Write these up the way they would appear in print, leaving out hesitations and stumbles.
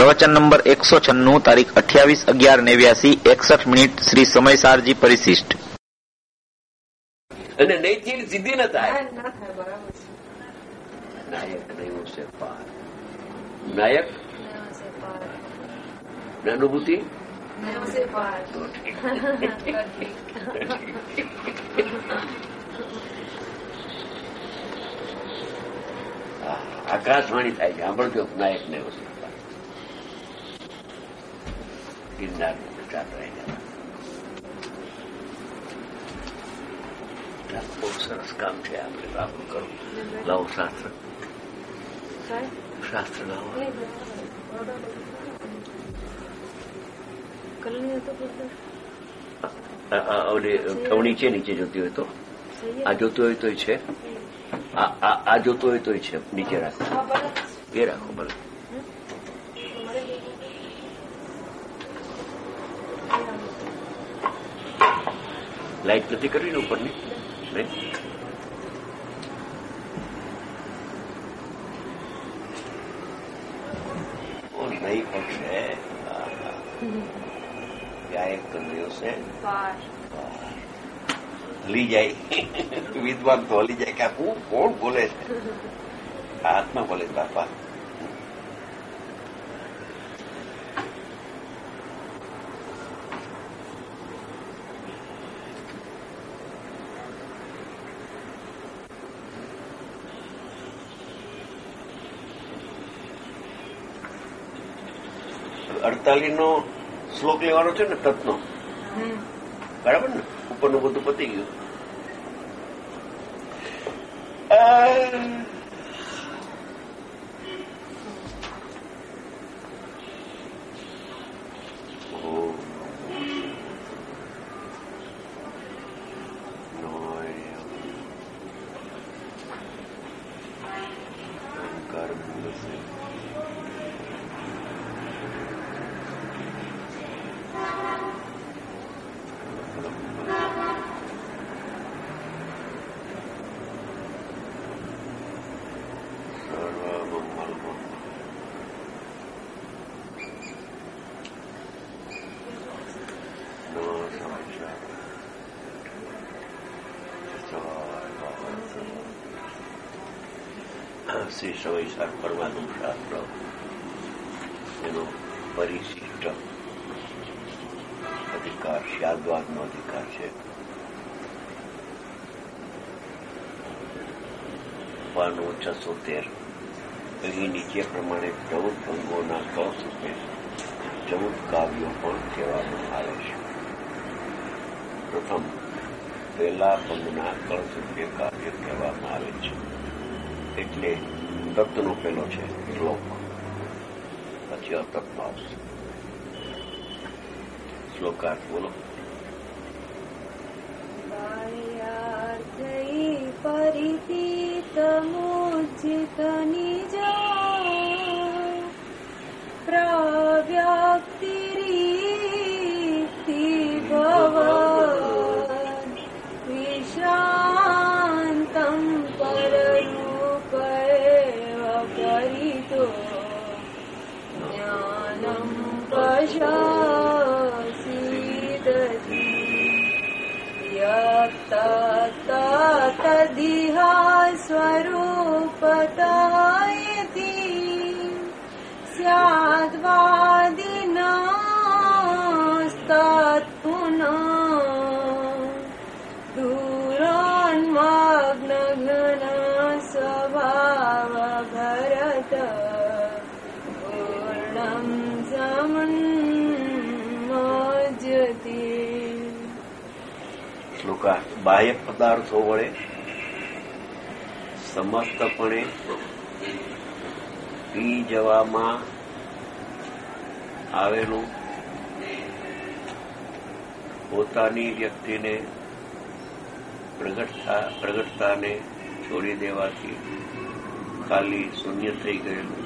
પ્રવચન નંબર 196, તારીખ 28/11/89, 61 શ્રી સમયસારજી પરિશિષ્ટ. અને નહીં સિદ્ધિ ન થાય. નાયક નહીં છે પાર. નાયક અનુભૂતિ આકાશવાણી થાય છે. સાંભળજો, નાયક ને વસ્તુ ગિરનાર બહુ સરસ કામ છે. આપણે લાભ કરો. લાવો શાસ્ત્ર લાવો. નીચે જોતી હોય તો આ જોતું હોય તો છે, આ જોતું હોય તો છે. નીચે રાખો, એ રાખો ભલે. લાઈટ નથી કરવી ને ઉપરની? નહીં પડશે. ગાયક કર્યો છે, હલી જાય. વિદ્વાન તો હલી જાય કે હું કોણ બોલે છે? હાથમાં બોલે બાપા. નો શ્લોક લેવાનો છે ને, તત્નો. બરાબર ને? ઉપરનું બધું પતી ગયું. શ્રી સમયસાર પરમાનું શાસ્ત્ર, એનો પરિશિષ્ટ અધિકાર શાદ્વાદનો અધિકાર છે. 613. અહીં નીચે પ્રમાણે 14 અંગોના કળશ રૂપે 14 કાવ્યો પણ કહેવામાં આવે છે. પ્રથમ પહેલા પંગના કળશ રૂપે કાવ્ય કહેવામાં આવે છે. એટલે તત્વનો પહેલો છે શ્લોક, પછી અતત્વ આવશે. શ્લોકાર્થ બોલો. પરિપીતમોજિત નિજ પ્રવ્યક્તિરીતિ ભવન વિશ્રાંતમ જ્ઞાનમ પશ્યસીદતિ તદિહા સ્વરૂપતયતિ સ્યાદ્વાદિનસ્તત્પુનઃ દૂરોન્મગ્ન સ્વભાવ ભરત શ્લોકા. બાહ્ય પદાર્થો વડે સમસ્તપણે પી જવામાં આવેલું પોતાની વ્યક્તિને પ્રગટતાને છોડી દેવાથી ખાલી શૂન્ય થઈ ગયેલું,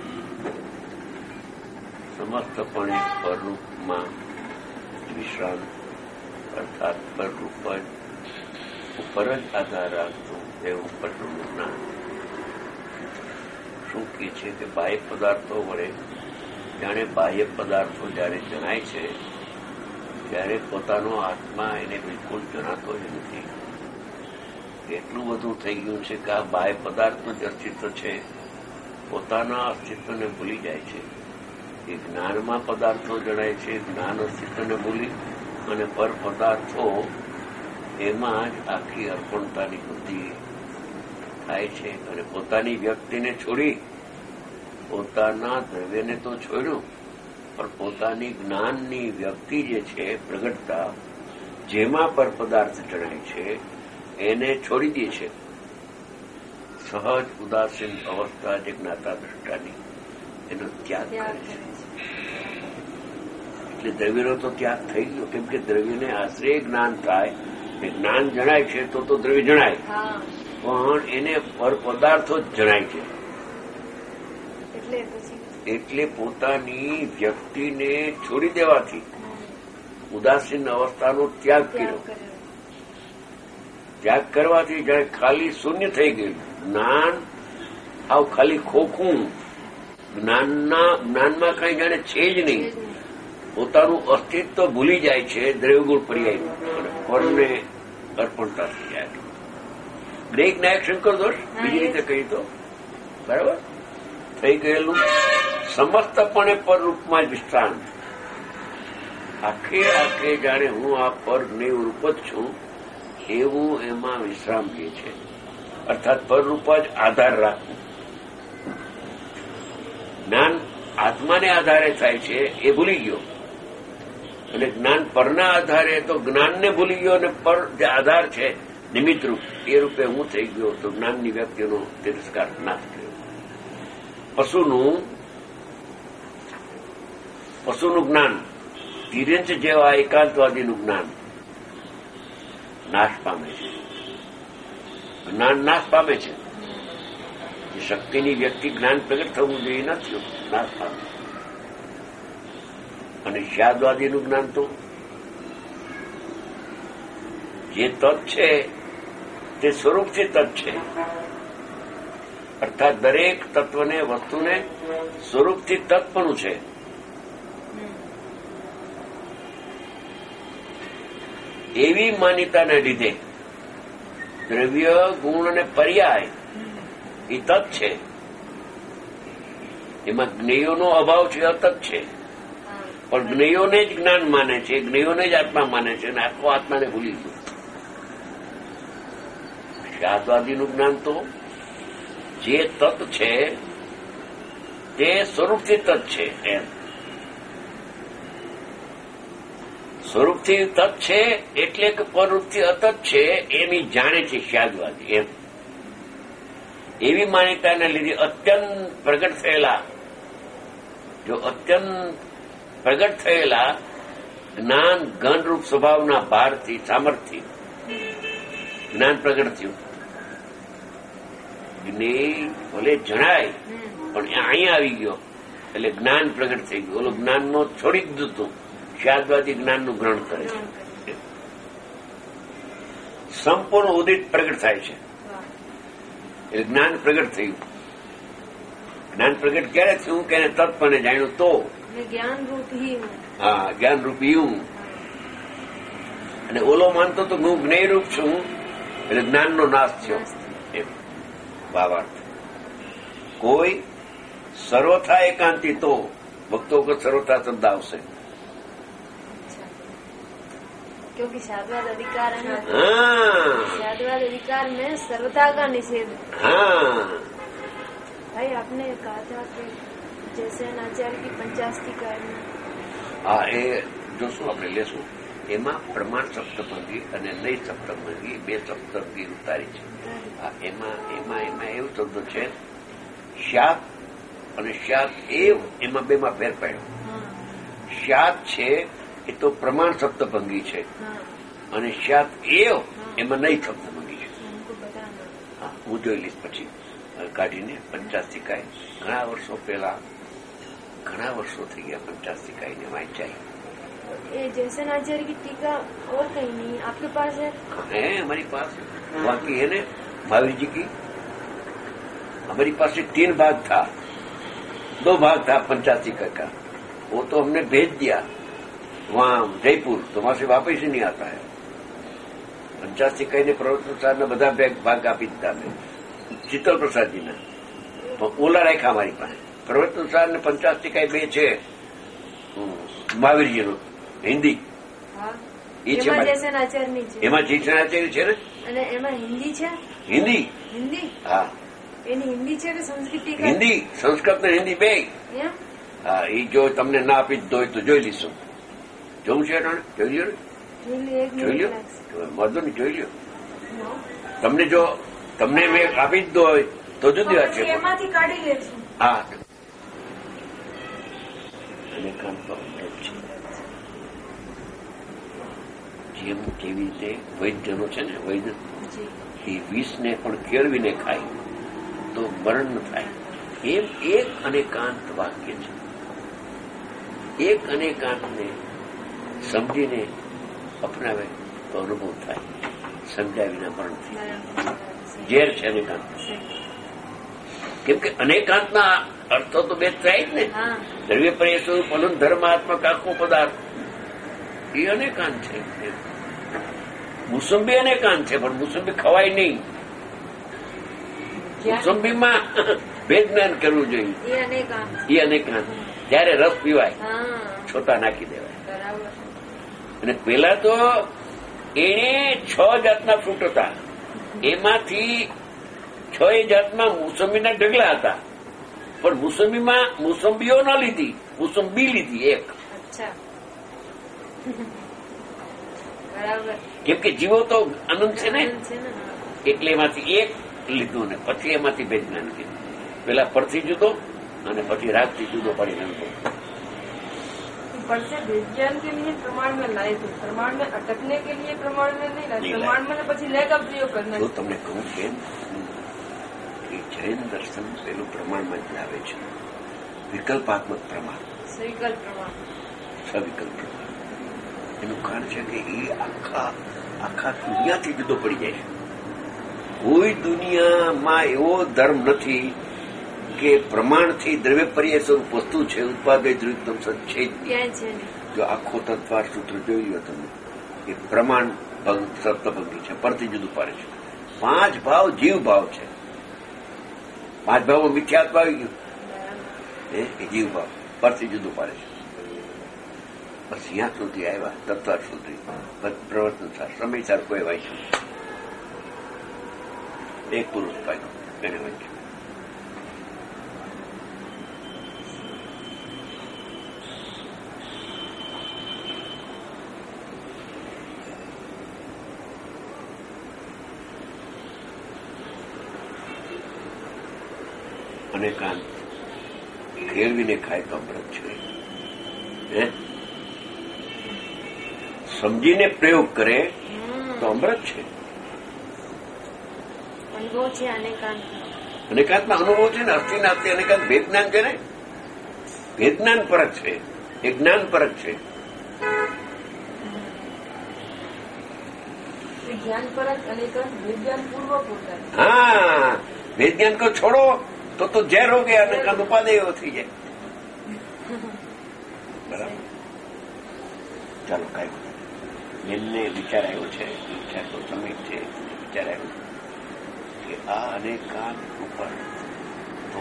સમસ્તપણે પરરૂપમાં વિશ્રાંત અર્થાત પરરૂપ ઉપર જ આધાર રાખતું એવું પરનું જ્ઞાન. શું કહે છે કે બાહ્ય પદાર્થો વડે જાણે બાહ્ય પદાર્થો જયારે જણાય છે ત્યારે પોતાનો આત્મા એને બિલકુલ જણાતો જ નથી. એટલું બધું થઈ ગયું છે કે આ બાહ્ય પદાર્થનું જ અસ્તિત્વ છે, પોતાના અસ્તિત્વને ભૂલી જાય છે. એ જ્ઞાનમાં પદાર્થો જણાય છે, જ્ઞાન અસ્તિત્વને ભૂલી અને પર પદાર્થો એમાં જ આખી અર્પણતાની બુદ્ધિ થાય છે અને પોતાની વ્યક્તિને છોડી પોતાના દ્રવ્યને તો છોડ્યું પણ પોતાની જ્ઞાનની વ્યક્તિ જે છે પ્રગટતા જેમાં પર પદાર્થ જણાય છે એને છોડી દે છે. સહજ ઉદાસીન અવસ્થા જે જ્ઞાતા દ્રષ્ટાની એનો ત્યાગ કરે છે. એટલે દ્રવ્યનો તો ત્યાગ થઈ ગયો, કેમ કે દ્રવ્યને આશ્રય જ્ઞાન થાય, એ જ્ઞાન જણાય છે તો દ્રવ્ય જણાય, પણ એને પર પદાર્થો જ જણાય છે. એટલે પોતાની વ્યક્તિને છોડી દેવાથી ઉદાસીન અવસ્થાનો ત્યાગ કર્યો. ત્યાગ કરવાથી જાણે ખાલી શૂન્ય થઈ ગયું. જ્ઞાન આવ ખાલી ખોખું, જ્ઞાનમાં કઈ જાણે છે જ નહીં. પોતાનું અસ્તિત્વ ભૂલી જાય છે દ્રવ્યગુણ પર્યાય અને પરને અર્પણતા થઈ જાય. બ્રેક નાયક શંકર દોષ બીજી રીતે કહી તો બરાબર થઈ ગયેલું સમસ્તપણે પર રૂપમાં જ વિશ્રાંત. આખે જાણે હું આ પર જ્ઞેય રૂપ જ છું એવું એમાં વિશ્રામ લે છે. અર્થાત પરરૂપ જ આધાર રાખવું. જ્ઞાન આત્માને આધારે થાય છે એ ભૂલી ગયો અને જ્ઞાન પરના આધારે તો જ્ઞાનને ભૂલી ગયો અને પર જે આધાર છે નિમિત્તરૂપ એ રૂપે હું થઈ ગયો તો જ્ઞાનની વ્યક્તિનો તિરસ્કાર નાશ કર્યો. પશુનું જ્ઞાન, તિર્યંચ જેવા એકાંતવાદીનું જ્ઞાન નાશ પામે છે. જ્ઞાન નાશ પામે છે. જે શક્તિની વ્યક્તિ જ્ઞાન પ્રગટ થવું જોઈએ નથી, નાશ પામે. અને શાદવાદીનું જ્ઞાન તો જે તત્ છે તે સ્વરૂપથી તત્ છે. અર્થાત દરેક તત્વને વસ્તુને સ્વરૂપથી તત્પણું છે. એવી માન્યતાને લીધે દ્રવ્ય ગુણ અને પર્યાય એ તત્ છે. એમાં જ્ઞેયોનો અભાવ છે, અતત છે. પણ જ્ઞેયોને જ જ્ઞાન માને છે, જ્ઞેયોને જ આત્મા માને છે અને આખો આત્માને ભૂલી ગયો. શાદવાદીનું જ્ઞાન તો જે તત્ છે તે સ્વરૂપથી તત્ છે. એમ સ્વરૂપથી તત્ છે એટલે કે પરરૂપથી અતત છે એની જાણે છે શાદવાદી. એમ એવી માન્યતાને લીધે અત્યંત પ્રગટ થયેલા જ્ઞાન ઘનરૂપ સ્વભાવના ભારથી સામર્થ્ય જ્ઞાન પ્રગટ થયું. જ્ઞેય ભલે જણાય પણ અહીંયા આવી ગયો એટલે જ્ઞાન પ્રગટ થઈ ગયું. ઓલો જ્ઞાનનો છોડી દીધું હતું. શાદવાદી જ્ઞાનનું ગ્રહણ કરે છે. સંપૂર્ણ ઉદિત પ્રગટ થાય છે એટલે જ્ઞાન પ્રગટ થયું. જ્ઞાન પ્રગટ ક્યારે થયું કે એને તત્પને જાણ્યું તો જ્ઞાનરૂપી હું. અને ઓલો માનતો તો હું જ્ઞેયરૂપ છું એટલે જ્ઞાનનો નાશ થયો. એમ ભાવાર્થ. કોઈ સર્વથા એકાંતી તો ભક્તો વખત સર્વથા શબ્દ આવશે. क्योंकि शादवाद अधिकार है ना, शादवाद अधिकार में सर्वता का निषेध. भाई आपने कहा था कि जैसे आचार्य की 50 कायम. હા, એ જોશું આપણે લેશું. એમાં પ્રમાણ સપ્તભંગી અને નઈ સપ્તભંગી બે સપ્તભંગી ઉતારી છે. એમાં એવું શબ્દ છે શાત અને શાત એવ, એમાં બેમાં ફેર પાડ્યો. શાત છે એ તો પ્રમાણ સપ્તભંગી છે અને શાત એવ એમાં નઈ સપ્તભંગી છે. હા, હું જોઈ લઈશ પછી કાઢીને 50 કાય. ઘણા વર્ષો પહેલા, ઘણા વર્ષો થઈ ગયા 50 કાયને વાંચાઈ. ये जैसे आचार्य की टीका और कहीं नहीं आपके पास है? है हमारी पास. बाकी है ना महावीर जी की. हमारी पास 3 भाग था, 2 भाग था 85 का. वो तो हमने भेज दिया वहां जयपुर, तो वहां से वापस ही नहीं आता है। 50 કહીને પ્રવર્તન સાહેબને બધા ભાગ આપી દીધા મેં શીતલ પ્રસાદજીના, ઓલા રાખ્યા અમારી પાસે. પ્રવર્તન સાહેબ ને 50 કઈ 2 છે મહાવીરજીનું હિન્દી, એ છે એમાં જયસેનાચાર્ય છે ને, અને એમાં હિન્દી છે. હિન્દી હિન્દી હા, એની હિન્દી છે કે સંસ્કૃત? હિન્દી, સંસ્કૃત ને હિન્દી બે. હા, એ જો તમને ના આપી જ હોય તો જોઈ લઈશું. જોવું છે જોઈ લ્યો ને, જોઈ લ્યો વાંધો નહીં, જોઈ લ્યો. તમને જો તમને મેં આપી જ દો હોય તો જુદી વાત છે. એમાંથી કાઢી લેશું. હા, જેમ કેવી રીતે વૈદ્યનો છે ને, વૈદ્ય એ વિષને પણ કેળવીને ખાય તો મરણ ન થાય, એમ એક અનેકાંત વાક્ય છે. એક અનેકાંતને સમજીને અપનાવે તો અનુભવ થાય, સમજ્યા વિના મરણ થાય. ઝેર છે અનેકાંત, કેમ કે અનેકાંતના અર્થો તો બે થાય જ ને. દ્રવ્ય પર્યસુ પલન ધર્માત્મક આખો પદાર્થ એ અનેકાંત છે. મુસંબી અનેકાંત છે, પણ મુસંબી ખવાય નહીં. મુસંબીમાં ભેદ જ્ઞાન કરવું જોઈએ. એ અનેકાંત, ત્યારે રસ પીવાય, છોટા નાખી દેવાય. અને પેલા તો એને 6 જાતના ફ્રૂટ હતા, એમાંથી 6 જાતમાં મુસંબીના ઢગલા હતા, પણ મુસંબીમાં મુસંબીઓ ન લીધી, મુસંબી લીધી એક. કેમ કે જીવો તો આનંદ છે ને, એટલે એમાંથી એક લીધું ને પછી એમાંથી ભેદ જ્ઞાન કીધું. પેલા પરથી જુદો અને પછી રાગથી જુદો પડી ગયો. विज्ञान के लिए प्रमाण में लाए थे, प्रमाण में अटकने के लिए प्रमाण में नहीं लाए, प्रमाण में પછી લે का प्रयोग करना. तो તમને કહું કેમ કે જૈન દર્શન પેલું પ્રમાણમાં જ લાવે છે, વિકલ્પાત્મક પ્રમાણ, સવિકલ્પ પ્રમાણ, સવિકલ્પ પ્રમાણ. એનું કારણ છે કે એ આખા દુનિયાથી જુદો પડી જાય છે. કોઈ દુનિયામાં એવો ધર્મ નથી કે પ્રમાણથી દ્રવ્ય પર્યાય સ્વરૂપ વસ્તુ છે, ઉત્પાદય દ્રવ્યતમ સત છે. જો આખો તત્વાર સૂત્ર જોઈ લો તમે, એ પ્રમાણ સપ્તભંગી છે, પરથી જુદું પાડે છે. 5 ભાવ જીવ ભાવ છે. 5 ભાવમાં મિથ્યાત્વ આવી ગયું, એ જીવ ભાવ પરથી જુદું પાડે છે. બસ અહીંયા સુધી આવ્યા, તત્વાર સુધી પ્રવર્તન સાર સમય સાર કોઈ વાંચ્યું, એક પુરુષ પાડ્યો એને વાંચ્યું. અનેકાંત કેળવીને ખાય તો અમૃત છે, સમજીને પ્રયોગ કરે તો અમૃત છે. અનુભવ છે અનેકાંત, અનેકાંતમાં અનુભવ છે ને. અસ્થિ નાસ્તિ અનેકાંત ભેદ જ્ઞાન છે ને, ભેદ જ્ઞાન પરક છે, એ જ્ઞાન પરક છે. જ્ઞાન પરક અનેકાંત વિજ્ઞાન પૂર્વક હોતા. હા, ભેદ જ્ઞાન કો છોડો તો ઝેર હો ગયા, અનેકાંત ઉપાદેય એવો થઈ જાય. બરાબર, ચાલો કઈ એમને વિચાર આવ્યો છે, વિચાર તો સમીપ છે, વિચાર આવ્યો કે આ અનેકાંત ઉપર તો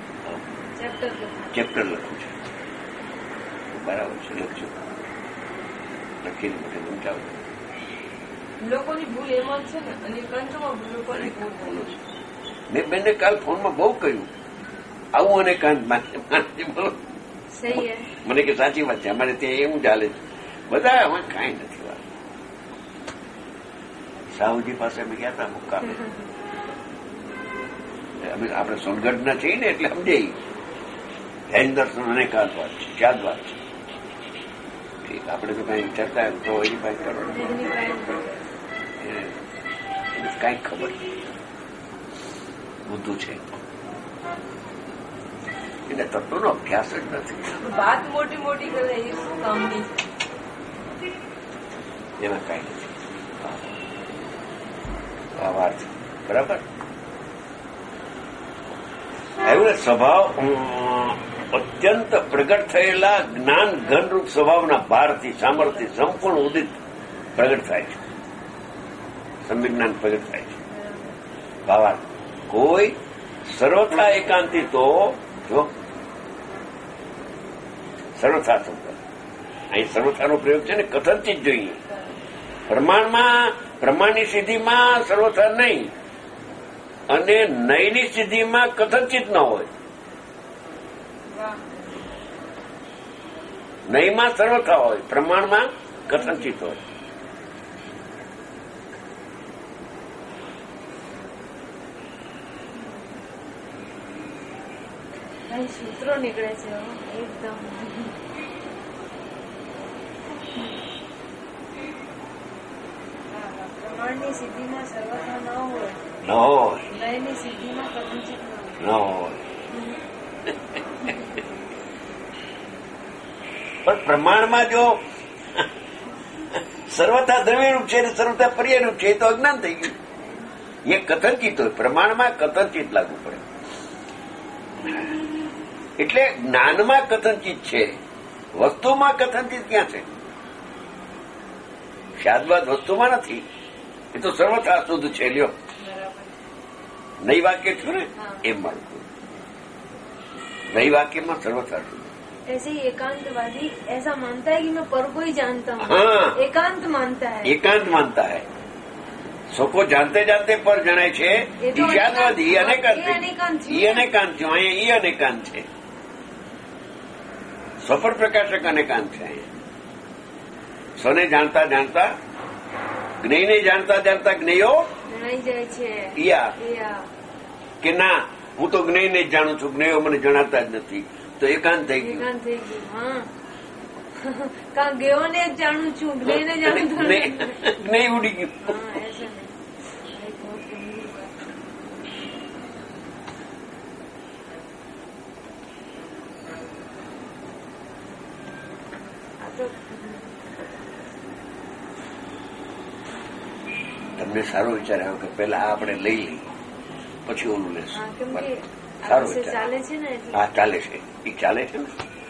ચેપ્ટર લખું છે. બરાબર છે, લખજો, લખીને મને સમજાવું. લોકોની ભૂલ એમાં છે ને, અનેકાંતમાં લોકોની ભૂલ છે. મેં બેનને કાલ ફોનમાં બહુ કહ્યું આવું અનેકાંત મને કે સાચી વાત છે, અમારે ત્યાં એવું ચાલે છે. બધા આમાં કાંઈ નથી વાત. સાહુજી પાસે અમે ગયા હતા મુકામે, આપણે સોનગઢના છીએ ને એટલે સમજાય જૈન દર્શન અનેકાંત વાત છે, યાદ વાત છે. ઠીક, આપણે તો કઈ ચર્ચા તો એની પાસે કરો, એને કઈ ખબર બુદ્ધું છે, એટલે તત્વનો અભ્યાસ જ નથી. વાત મોટી મોટી કરે એ શું કામની છે? એમાં કઈ નથી. આ વાત બરાબર આવ્યું ને. સ્વભાવ અત્યંત પ્રગટ થયેલા જ્ઞાન ઘનરૂપ સ્વભાવના ભારથી સામર્થ્ય સંપૂર્ણ ઉદિત પ્રગટ થાય છે, સંવિજ્ઞાન પ્રગટ થાય છે. ભાવાર્થ કોઈ સર્વથા એકાંતિ તો જો સર્વથા શબ્દ અહીં સર્વથાનો પ્રયોગ છે ને, કથનથી જ જોઈએ. પ્રમાણની સિદ્ધિમાં સર્વથા નહીં અને નયની સિદ્ધિમાં કથનચિત ન હોય. નયમાં સર્વથા હોય, પ્રમાણમાં કથનચિત હોય. સૂત્રો નીકળે છે એકદમ. પ્રમાણની સિદ્ધિમાં સર્વથા ન હોય, લયની સિદ્ધિમાં કથનચિત ન હોય. પણ પ્રમાણમાં જો સર્વથા દ્રવ્યરૂપ છે અને સર્વથા પર્યાયરૂપ છે તો અજ્ઞાન થઈ ગયું. એ કથનચિત હોય, પ્રમાણમાં કથનચિત લાગુ પડે. એટલે જ્ઞાનમાં કથનચિત છે, વસ્તુમાં કથનચિત ક્યાં છે? શાદવાદ વસ્તુમાં નથી, એ તો સર્વથા શુદ્ધ છે. લ્યો નઈ વાક્ય છું ને એમ મારું नई वाक्य में सर्वथा ऐसे ही एकांतवादी ऐसा मानता है कि मैं पर को ही जानता हूँ. हाँ, एकांत मानता है. एकांत मानता है. सबको जानते जानते पर जनाय छे ईशानवादी अनेकांत છે. સફળ પ્રકાશક અનેકાંત છે. સને જાણતા જાણતા જ્ઞેયને જાણતા જાણતા જ્ઞેયો જણાઈ જાય છે. કે ના હું તો જ્ઞેયને જ જાણું છું, જ્ઞેયો મને જણાતા જ નથી, તો એકાંત થઈ ગયું. એકાંત થઈ ગયું. હા, કા જ્ઞેયોને જ જાણું છું, જ્ઞેયને જાણતું જ્ઞેય ઉડી ગયું. તમને સારો વિચાર આવ્યો કે પેલા આપણે લઈ લઈએ પછી ઓલું લેશું. સારો વિચાર. હા ચાલે છે, એ ચાલે છે ને.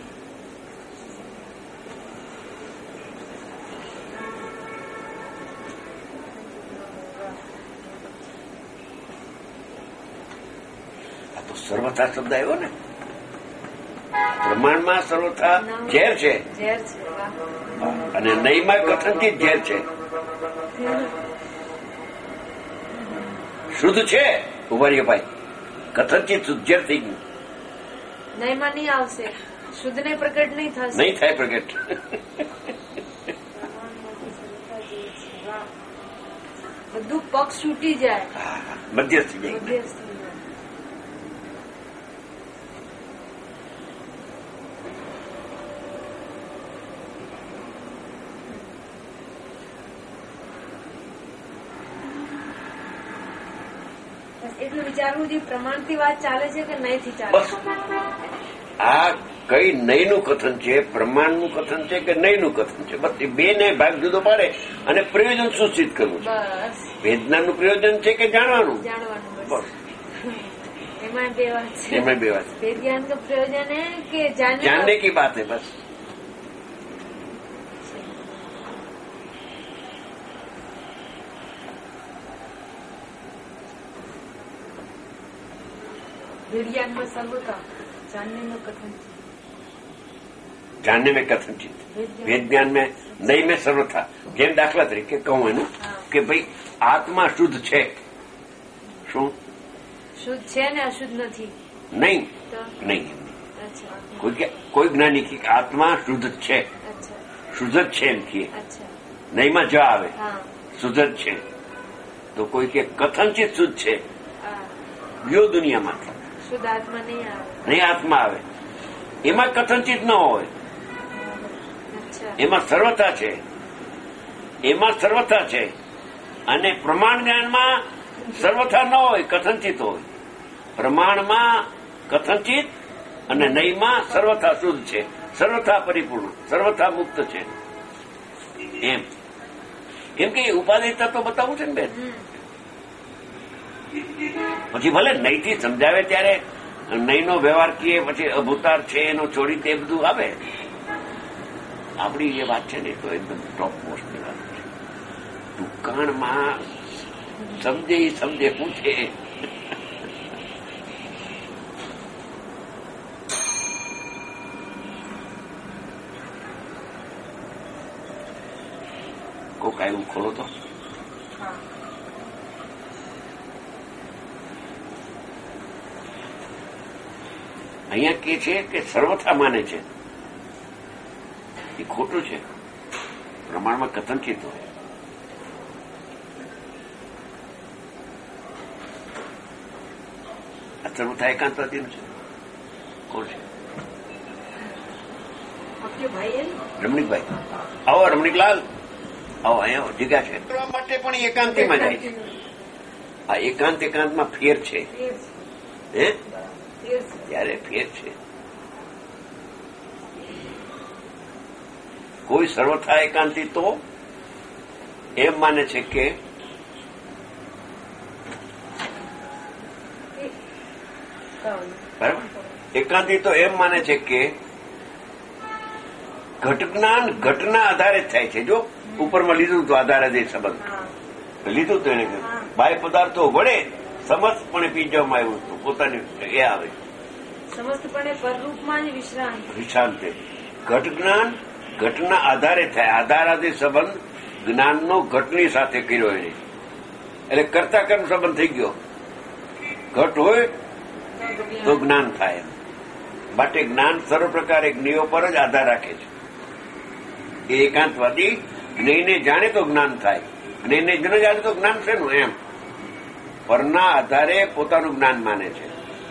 આ તો સર્વથા શબ્દ આવ્યો ને. પ્રમાણમાં સર્વથા ઝેર છે અને નહીમાં કથનથી ઝેર છે. શુદ્ધ છે ઉભા રહ્યો ભાઈ, કથનથી શુદ્ધ ઝેર થઈ ગયું. નહીમાં નહીં આવશે, શુદ્ધ ને પ્રગટ નહીં થશે, નહીં થાય પ્રગટ. બધું પક્ષ છૂટી જાય, મધ્યસ્થ થઈ જાય. એટલું વિચારવું જે પ્રમાણથી વાત ચાલે છે કે નહીંથી ચાલે. આ કઈ નહીંનું કથન છે, પ્રમાણનું કથન છે કે નહીંનું કથન છે, બસ એ બે ને ભાગ જુદો પાડે અને પ્રયોજન સૂચિત કરવું છે. વેદનાનું પ્રયોજન છે કે જાણવાનું? બસ એમાં બે વાત છે. એમાં બે વાત. विज्ञान का प्रयोजन है कि जानने की बात है बस. विज्ञान में सर्वथा, जानने में कथन, जानने में कथनचित, विज्ञान में नहीं में सर्वथा. જેમ દાખલા તરીકે કહું એનું કે ભાઈ આત્મા શુદ્ધ છે. શું શુદ્ધ છે ને અશુદ્ધ નથી? નહીં, નહીં. કોઈ જ્ઞાની કે આત્મા શુદ્ધ છે, શુદ્ધ જ છે એમ કહે, નહીંમાં જ આવે, શુદ્ધ જ છે. તો કોઈ કે કથનચિત શુદ્ધ છે, ગયો દુનિયામાંથી, શુદ્ધ આત્મા નહીં આવે, નહીં આત્મા આવે. એમાં કથનચિત ન હોય, એમાં સર્વતા છે, એમાં સર્વતા છે. અને પ્રમાણ જ્ઞાનમાં સર્વથા ન હોય, કથનચિત હોય. પ્રમાણમાં કથનચિત અને નહીંમાં સર્વથા શુદ્ધ છે, સર્વથા પરિપૂર્ણ, સર્વથા મુક્ત છે. એમ એમ કે ઉપાધિ તત્વ બતાવું છે ને બેન. પછી ભલે નહીંથી સમજાવે ત્યારે નહીંનો વ્યવહાર કીએ પછી અભૂતાર છે એનો છોડી તે બધું આવે. આપણી જે વાત છે ને તો એકદમ ટોપ મોસ્ટની વાત છે. દુકાનમાં સમજે પૂછે કોક આવ્યું ખોલો તો. અહીંયા કે છે કે સર્વથા માને છે એ ખોટું છે. પ્રમાણમાં કથનચિત હોય. આ સર્વથા એકાંતવાદીનું છે. કોણ છે? રમણીકભાઈ. આવો રમણીકલાલ, આવો અહીંયા જગ્યા છે. કરવા માટે પણ એકાંતિમાં જાય છે. આ એકાંતમાં ફેર છે. હે ત્યારે ફેર છે. કોઈ સર્વથા એકાંતી તો એમ માને છે કે બરાબર, એકાંતી તો એમ માને છે કે ઘટજ્ઞાન ઘટના આધારે થાય છે. જો ઉપરમાં લીધું તો આધારે જે સંબંધ લીધું તો એને બાહ્ય પદાર્થો વડે સમસ્તપણે પી જવામાં આવ્યું હતું. પોતાની એ આવે સમસ્તપણે પરરૂપમાં જ વિશ્રાંત. ઘટજ્ઞાન ઘટના આધારે થાય. આધારાથી સંબંધ જ્ઞાનનો ઘટની સાથે કર્યો એને, એટલે કરતા કર્મ સંબંધ થઈ ગયો. ઘટ હોય તો જ્ઞાન થાય. માટે જ્ઞાન સર્વ પ્રકારે જ્ઞેયો પર જ આધાર રાખે છે. એ એકાંતવાદી જ્ઞેયને જાણે તો જ્ઞાન થાય, જ્ઞેયને ન જાણે તો જ્ઞાન શેનું? એમ પરના આધારે પોતાનું જ્ઞાન માને છે.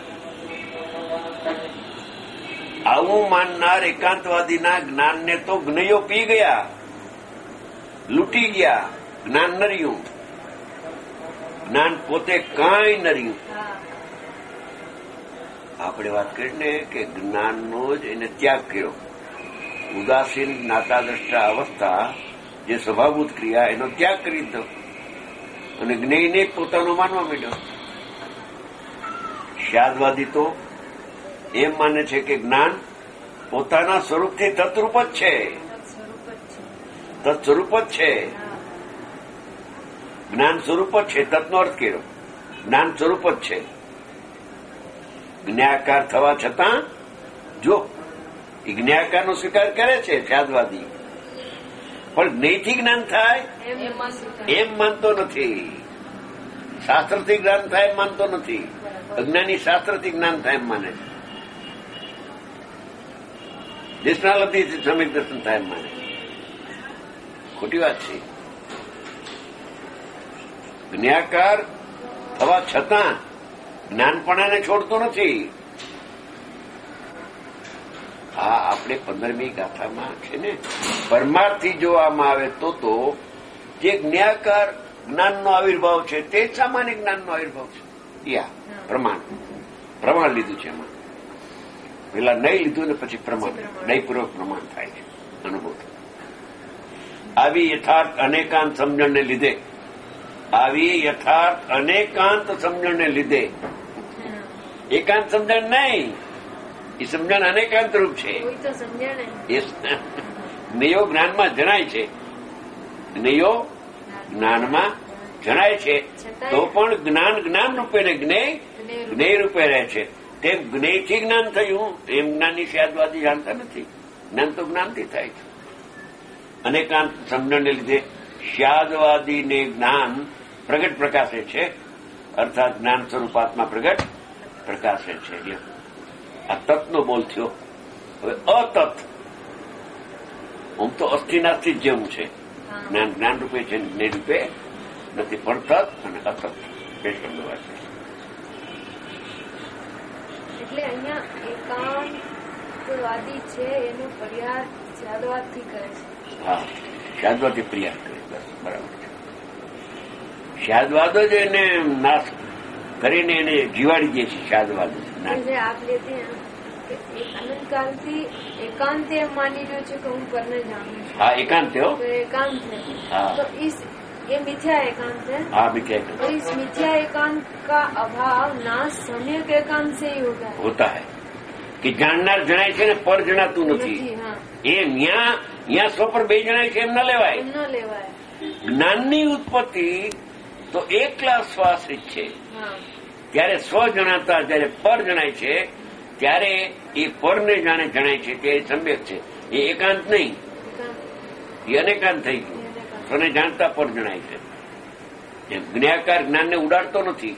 આવું માનનાર એકાંતવાદીના જ્ઞાનને તો જ્ઞેયો પી ગયા, લૂંટી ગયા. જ્ઞાન ન રહ્યું. જ્ઞાન પોતે કાંઈ ન રહ્યું. આપણે વાત કરીને કે જ્ઞાનનો જ એને ત્યાગ કર્યો. ઉદાસીન જ્ઞાતાદ્રષ્ટા અવસ્થા જે સ્વભાવભૂત ક્રિયા એનો ત્યાગ કરી દીધો અને જ્ઞેયને પોતાનો માનવા માંડ્યો. ખ્યાલવાદી તો એમ માને છે કે જ્ઞાન પોતાના સ્વરૂપથી તત્રૂપ જ છે. તત્સ્વરૂપ જ છે. જ્ઞાન સ્વરૂપ જ છે. તત્નો અર્થ કર્યો. જ્ઞાન સ્વરૂપ જ છે. જ્ઞાકાર થવા છતાં જો એ જ્ઞાકારનો સ્વીકાર કરે છે ખ્યાલવાદી, પણ જ્ઞેયથી જ્ઞાન થાય એમ માનતો નથી. શાસ્ત્રથી જ્ઞાન થાય એમ માનતો નથી. અજ્ઞાની શાસ્ત્રથી જ્ઞાન થાય એમ માને છે. દેશનાલબ્ધિથી સમ્યક દર્શન થાય એમ માને. ખોટી વાત છે. જ્ઞાકાર થવા છતાં જ્ઞાનપણાને છોડતો નથી. આ આપણે 15મી ગાથામાં છે ને પરમાર્થી જોવામાં આવે તો જે જ્ઞાકાર જ્ઞાનનો આવિર્ભાવ છે તે જ સામાન્ય જ્ઞાનનો આવિર્ભાવ છે. પ્રમાણ લીધું છે એમાં. પેલા નહીં લીધું ને પછી પ્રમાણ, નયપૂર્વક પ્રમાણ થાય છે, અનુભવ. આવી યથાર્થ અનેકાંત સમજણને લીધે એકાંત સમજણ નહીં, એ સમજણ અનેકાંત રૂપ છે. જ્ઞેયો જ્ઞાનમાં જણાય છે. જ્ઞેયો જ્ઞાનમાં જણાય છે તો પણ જ્ઞાન જ્ઞાન રૂપે ને જ્ઞેય રૂપે રહે છે. તેમ જ્ઞેયથી જ્ઞાન થયું એમ જ્ઞાનની ખ્યાલવાદી જાણતા નથી. જ્ઞાન તો જ્ઞાનથી થાય છે. અનેકાંત સમજણને લીધે ખ્યાલવાદીને જ્ઞાન પ્રગટ પ્રકાશે છે, અર્થાત જ્ઞાન સ્વરૂપાત્મા પ્રગટ પ્રકાશે છે. આ તત્નો બોલ થયો. હવે અતત, આમ તો અસ્થિનાસ્થી જેવું છે. જ્ઞાન જ્ઞાન રૂપે છે, જ્ઞેય રૂપે નથી. પણ તત અને અતત બે શબ્દો વાંચે. એટલે અહીંયા એકાંતવાદી છે એનો પ્રયાસ ખ્યાલવાદથી કરે છે. હા, ખ્યાલવાદથી પ્રયાસ કરે. બસ બરાબર છે. ખ્યાલવાદ જ એને નાશ કરીને એને જીવાડી દે છે. ખ્યાલવાદ આપ લેતે અનંતકાલથી એકાંત એમ માની રહ્યો છે કે હું પરને જાણું છું. હા, એકાંત એકાંત તો ये मिथ्या एकांत है। हाँ, मिथ्या एकांत। और इस मिथ्या एकांत का अभाव ना सम्यक एकांत से ही होता है કે જાણનાર જણાય છે ને પર જણાતું નથી. हाँ, એમ ત્યાં સ્વ પર બે જણાય છે એમ ન લેવાય. न लेवाय। જ્ઞાનની ઉત્પત્તિ તો એકલા શ્વાસિત છે. हाँ, ત્યારે સ્વ જણાતા જયારે પર જણાય છે ત્યારે એ પરને જાણે જણાય છે તે સમ્યક છે. એ એકાંત નહીં, એ અનેકાંત થઈ ગયું. સ્વને જાણતા પર જણાય છે. એમ જ્ઞાકાર જ્ઞાનને ઉડાડતો નથી.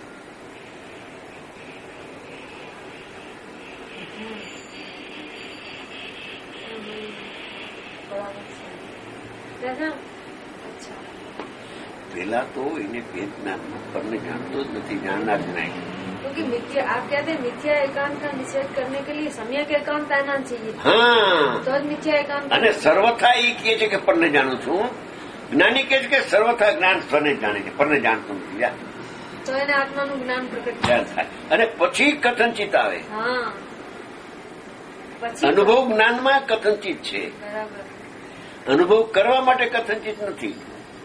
પેલા તો એને ભેદ જ્ઞાનમાં પરને જાણતો જ નથી, જાણનાર જણાય. क्योंकि मिथ्या, आप कहते हैं मिथ्या एकांत का निषेध करने के लिए सम्यक एकांत आना चाहिए। હા, तो मिथ्या एकांत અને સર્વથા એ કહે છે કે પરને જાણું છું. જ્ઞાની કહે છે કે સર્વથા જ્ઞાન સ્વને જાણે છે, પરને જાણતું નથી. તો એને આત્માનું જ્ઞાન પ્રકટ ખ્યાલ થાય અને પછી કથનચિત આવે. हाँ, પછી અનુભવ જ્ઞાનમાં કથનચિત છે, बराबर। અનુભવ કરવા માટે કથનચિત નથી.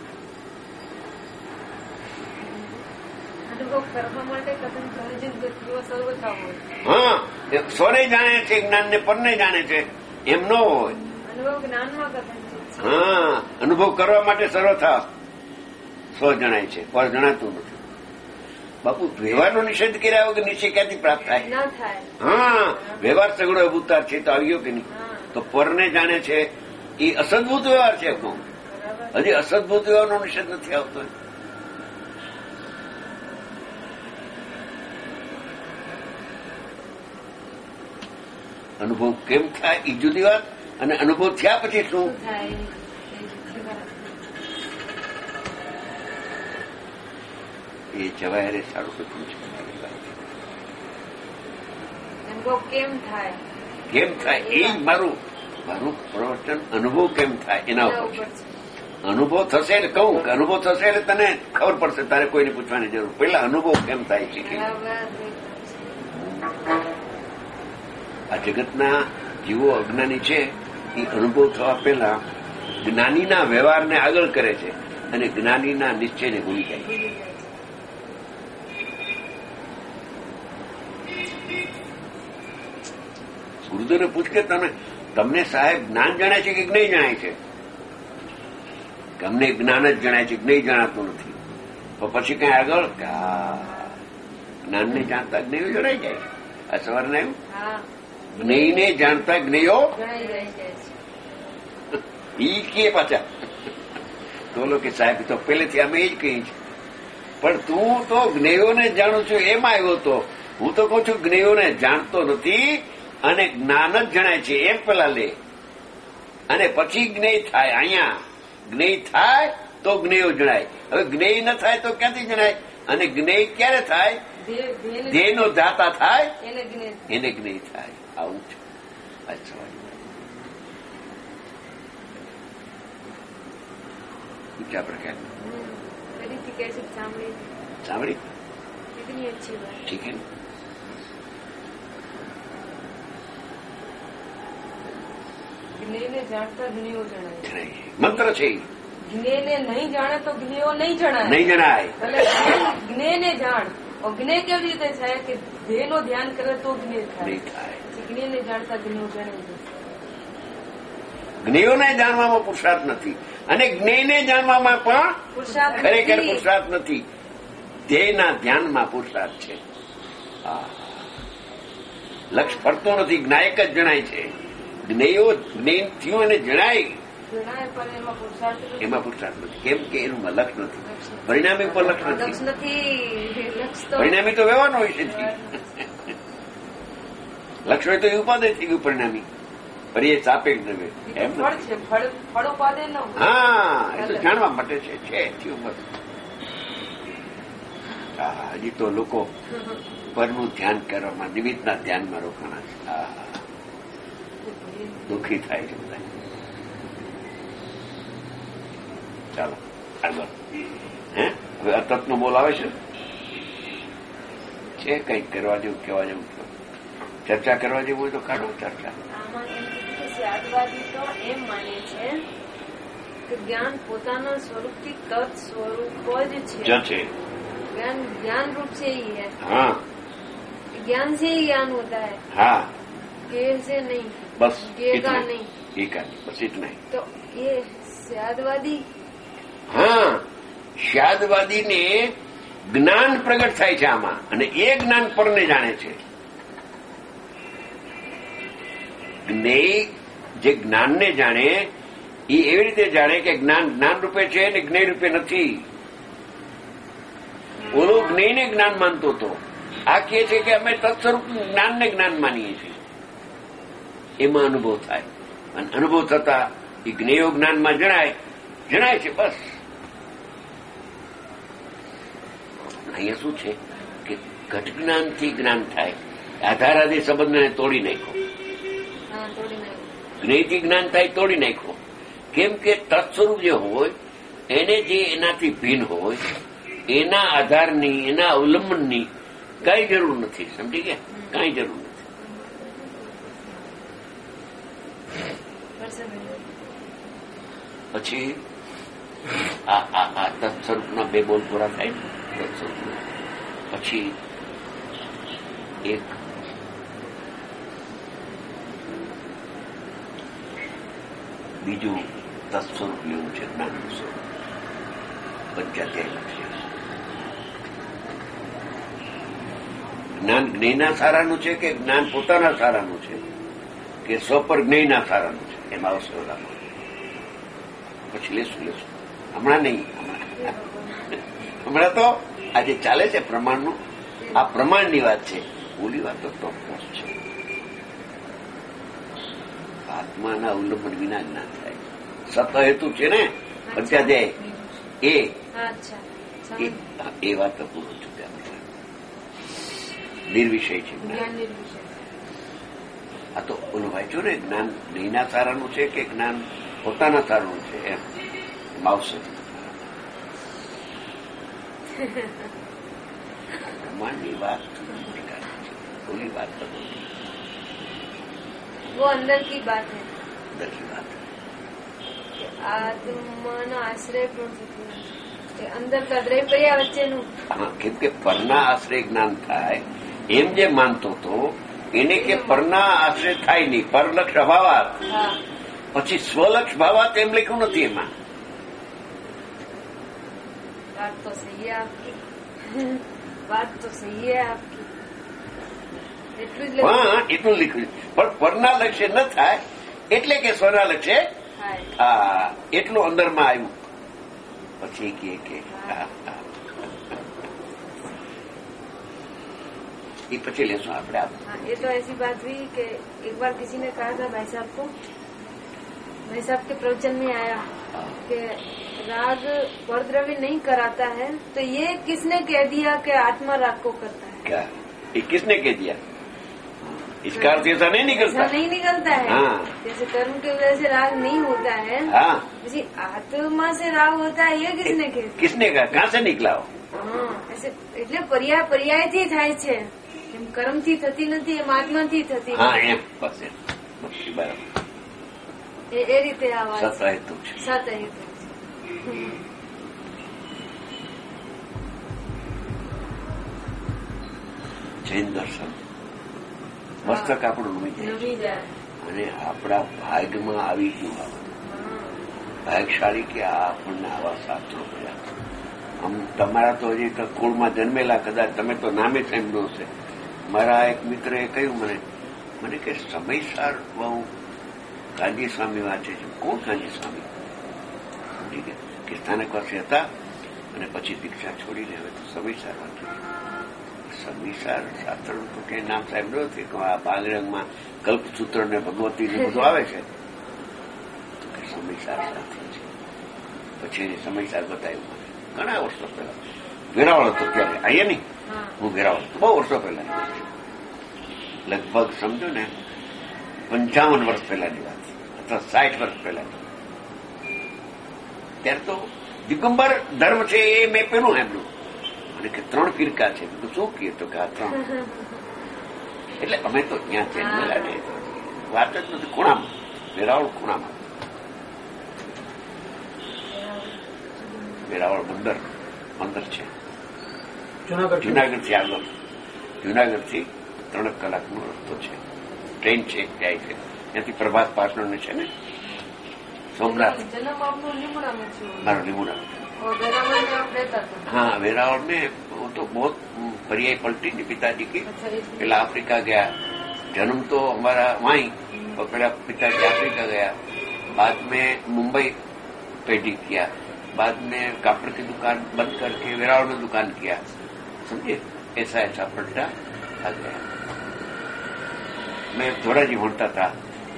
અનુભવ કરવા માટે કથન સહજ વ્યક્તિઓ સર્વથા હોય। હા, સ્વને જાણે છે, જ્ઞાનને પરને જાણે છે એમ ન હોય. અનુભવ જ્ઞાનમાં કથન છે। હા, અનુભવ કરવા માટે સર્વથા સ્વ જણાય છે, પર જણાતું નથી. બાપુ, વ્યવહારનો નિષેધ કર્યા વગર નિશ્ચય ક્યાંથી પ્રાપ્ત થાય? ના થાય। હા, વ્યવહાર સગડો અભૂતાર છે તો આવ્યો કે નહીં? હા, તો પરને જાણે છે એ અસદભૂત વ્યવહાર છે. કહું બરાબર। હજી અસદભૂત વ્યવહારનો નિષેધ નથી આવતો. અનુભવ કેમ થાય એ જુદી વાત, અને અનુભવ થયા પછી શું થાય એ જવાહરે સારું પૂછ્યું. અનુભવ કેમ થાય? કેમ થાય એ જ મારું પ્રવચન. અનુભવ કેમ થાય એના ઉપર છે. અનુભવ થશે એટલે કહું કે અનુભવ થશે એટલે તને ખબર પડશે, તારે કોઈને પૂછવાની જરૂર. પહેલા અનુભવ કેમ થાય છે. આ જગતના જીવો અજ્ઞાની છે એ અનુભવ થવા પહેલા જ્ઞાનીના વ્યવહારને આગળ કરે છે અને જ્ઞાનીના નિશ્ચયને ભૂલી જાય છે. ગુરુદેવને પૂછ કે તમને સાહેબ જ્ઞાન જણાય છે કે જ્ઞેય જણાય છે? અમને જ્ઞાન જ જણાય છે, જ્ઞેય જણાતું નથી. તો પછી કઈ આગળ જ્ઞાનને જાણતા જ્ઞેયો જણાઈ જાય. આ સવારને આવ્યું, જ્ઞેયને જાણતા જ્ઞેયો ઈ કે પાછા બોલો કે સાહેબ તો પહેલેથી અમે એ જ કહી છે. પણ તું તો જ્ઞેયોને જાણું છું એમ આવ્યો તો. હું તો કહું છું જ્ઞેયોને જાણતો નથી અને જ્ઞાન જ જણાય છે એમ પેલા લે, અને પછી જ્ઞેય થાય. અહીંયા જ્ઞેય થાય તો જ્ઞેયો જણાય. હવે જ્ઞેય ન થાય તો ક્યાંથી જણાય? અને જ્ઞેય ક્યારે થાય? દેહનો દાતા થાય એને જ્ઞેય થાય. આવું છે ઊંચા પ્રકાર સાંભળી ઠીક છે. જ્ઞેયને જાણતા જ્ઞેયો જણાય. મંત્ર છે. જ્ઞેયને નહીં જાણે તો જ્ઞેયો નહીં જણાય. નહીં જણાય. જ્ઞેયને જાણ. જ્ઞેય કેવી રીતે થાય કે ધ્યેયનો ધ્યાન કરે તો જ્ઞેય થાય. નહીં થાય. જ્ઞેયને જાણતા જ્ઞેયો જણાય. જ્ઞેયોને જાણવામાં પુરુષાર્થ નથી અને જ્ઞેયને જાણવામાં પણ ખરેખર પુરુષાર્થ નથી. ધ્યેયના ધ્યાનમાં પુરુષાર્થ છે. લક્ષ ફરતો નથી, જ્ઞાયક જ જણાય છે. જ્ઞેયો જ્ઞેય થયું અને જણાય એમાં પુરુષાર્થ નથી. કેમ કે એનું લક્ષ નથી, પરિણામી પર લક્ષ નથી. પરિણામી તો વ્યવહારનો વિષય છે. લક્ષ હોય તો એ ઉપાદય થઈ ગયું પરિણામી, પર એ સાપેક્ષ દ્રવ્ય એમ હા, એ તો જાણવા માટે છે. હજી તો લોકો પરનું ધ્યાન કરવામાં, નિમિત્તના ધ્યાનમાં રોકાણા છે. દુઃખી થાય છે બધા. ચાલો આગળ. હવે અતતનો બોલ આવે છે કંઈક કરવા જેવું, કહેવા જેવું, ચર્ચા કરવા જેવું હોય તો કાઢો ચર્ચા. સ્યાદવાદી તો એમ માને છે કે જ્ઞાન પોતાના સ્વરૂપથી તत् સ્વરૂપ જ છે. ज्ञान रूप से ही है. हाँ, ज्ञान से ही ज्ञान होता है. हाँ, ज्ञेय से नहीं. बस ज्ञेय का नहीं. बस इतना ही. तो ये स्यादवादी. हाँ, સ્યાદવાદી ને જ્ઞાન પ્રગટ થાય છે આમાં, અને એ જ્ઞાન પરને જાણે છે. જ્ઞેય જે જ્ઞાનને જાણે એ એવી રીતે જાણે કે જ્ઞાન જ્ઞાન રૂપે છે ને જ્ઞેય રૂપે નથી. ઓલો જ્ઞેયને જ્ઞાન માનતો હતો, આ કહે છે કે અમે તત્સ્વરૂપ જ્ઞાનને જ્ઞાન માનીએ છીએ. એમાં અનુભવ થાય, અને અનુભવ થતા એ જ્ઞેયો જ્ઞાનમાં જણાય છે. બસ અહીંયા શું છે કે ઘટ જ્ઞાનથી જ્ઞાન થાય, આધારાદી સંબંધને તોડી નાખ્યો. જ્ઞેયથી જ્ઞાન થાય તોડી નાખ્યો. કેમ કે તત્સ્વરૂપ જે હોય એને જે એનાથી ભિન્ન હોય એના આધારની, એના અવલંબનની કઈ જરૂર નથી. સમજી ગયા? કઈ જરૂર નથી. પછી આ તત્સ્વરૂપના બે બોલ પૂરા થાય. પછી એક બીજું તત્સ્વરૂપ લેવું છે, જ્ઞાનનું સ્વરૂપ. પંચાધ્યાય લખશે. જ્ઞાન જ્ઞેયના સારાનું છે કે જ્ઞાન પોતાના સારાનું છે કે સ્વપર જ્ઞેયના સારાનું છે, એમાં આવશે. પછી લેશું હમણાં નહીં. હમણાં તો આજે ચાલે છે પ્રમાણનું. આ પ્રમાણની વાત છે. ઓલી વાત તો ચોક્કસ છે. આત્માના અવલંબન વિના જ્ઞાન થાય. સત હેતુ છે ને અધ્યાધ્યાય એ વાત તો પૂરું ચૂક્યા. નિર્વિષય છે જ્ઞાન. આ તો ઓલું વાંચ્યું ને, જ્ઞાન જ્ઞેયના સારાનું છે કે જ્ઞાન પોતાના સારાનું છે, એમ આવશે. પ્રમાણની વાત ઓલી વાત તો वो अंदर की बात है. अंदर की बात है. આત્માનો આશ્રય અંદર કદરે પડ્યા વચ્ચેનું. કેમ કે પરના આશ્રય જ્ઞાન થાય એમ જે માનતો હતો એને કે પરના આશ્રય થાય નહીં, પરલક્ષ અભાવાત. પછી સ્વલક્ષ ભાવાત એમ લખ્યું નથી એમાં. बात तो सही है आपकी. बात तो सही है आपकी. હા, એટલું લખ્યું. પણ પરના લક્ષ્ય ન થાય એટલે કે સ્વના લક્ષ્ય એટલું અંદરમાં આવ્યું. પછી કે એ પછી લેશું આપણે. ये तो ऐसी बात हुई कि एक बार किसी ने कहा था भाई साहब को, भाई साहब के प्रवचन में आया कि राग परद्रव्य नहीं कराता है, तो ये किसने कह दिया कि आत्मा राग को करता है? क्या ये किसने कह दिया? इसका अर्थ ऐसा नहीं निकलता. ऐसा नहीं निकलता है. हाँ. जैसे कर्म की वजह से राग नहीं होता है, हाँ, जैसे आत्मा से राग होता है, ये किसने कह दिया? किसने कहा? कहाँ से निकला हो? हाँ, ऐसे એટલે પર્યાયથી થાય છે. એમ કર્મથી થતી નથી, એમ આત્માથી થતી. હા, એમ બસ એમ. બરાબર. એ રીતે આ વાત સતહેતુ છે. સતહેતુ. જૈન દર્શન મસ્તક આપણું નમી જાય અને આપણા ભાગમાં આવી ગયું. આ ભાગશાળી કે આપણને આવા શાસ્ત્રો કર્યા. આમ તમારા તો હજી કુળમાં જન્મેલા, કદાચ તમે તો નામે સાંભળ્યું હશે. મારા એક મિત્રએ કહ્યું મને કે સમયસાર બહુ ગાંધી સ્વામી વાંચે છે. કોણ ગાંધી સ્વામી? સમજી ગયા કે સ્થાનક વર્ષે હતા અને પછી દીક્ષા છોડીને હવે તો સમયસાર વાંચે છે. સમયસાર શાસ્ત્રનું તો કઈ નામ સાંભળ્યું નથી. આ બાલરંગમાં કલ્પસૂત્ર ને ભગવતી ને બધું આવે છે. તો કે સમયસાર સાથે છે. પછી એને સમયસાર બતાવ્યું મને ઘણા વર્ષો પહેલા. વેરાવળ હતો ત્યારે, અહીંયા નહીં, હું વેરાવળ હતો બહુ વર્ષો પહેલા, લગભગ સમજો ને 55 વર્ષ પહેલાની વાત અથવા 60 વર્ષ પહેલાની. ત્યારે તો દિગંબર ધર્મ છે એ મેં પેલું સાંભળ્યું. અને કે 3 ફિરકા છે. તો શું કહે? તો કે આ 3. એટલે અમે તો ત્યાં જન્મેલા ને વાત જ નથી. ખૂણામાં, વેરાવળ ખૂણામાં. વેરાવળ બંદર છે, જુનાગઢથી આગળ, જુનાગઢથી 3 કલાકનો રસ્તો છે, ટ્રેન છે જાય છે, ત્યાંથી પ્રભાત પાટણ છે ને, સોમનાથ. મારો લીમુડા. हाँ, वेरावल में वो तो बहुत पर्याय पलटी नहीं पिताजी की. पहला अफ्रीका गया, जन्म तो हमारा वहीं, और पहला पिताजी अफ्रीका गया, बाद में मुंबई पेडी किया, बाद में कापड़ की दुकान बंद करके वेरावल में दुकान किया, समझे, ऐसा ऐसा पलटा आ गया. मैं थोड़ा जी होता था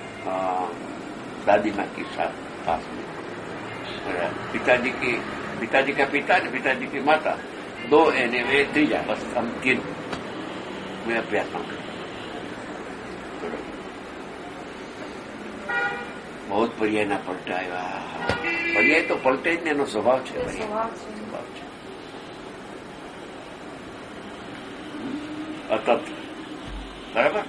दादी माँ के साथ पास में. पिताजी का पिता ने पिताजी की माता 2 एने वे 3 बस हम 3 मैं अभ्यास कर बहुत पर्याय ना पलटा. पर्याय तो पलटे જ ને એનો સ્વભાવ છે. અતત બરાબર.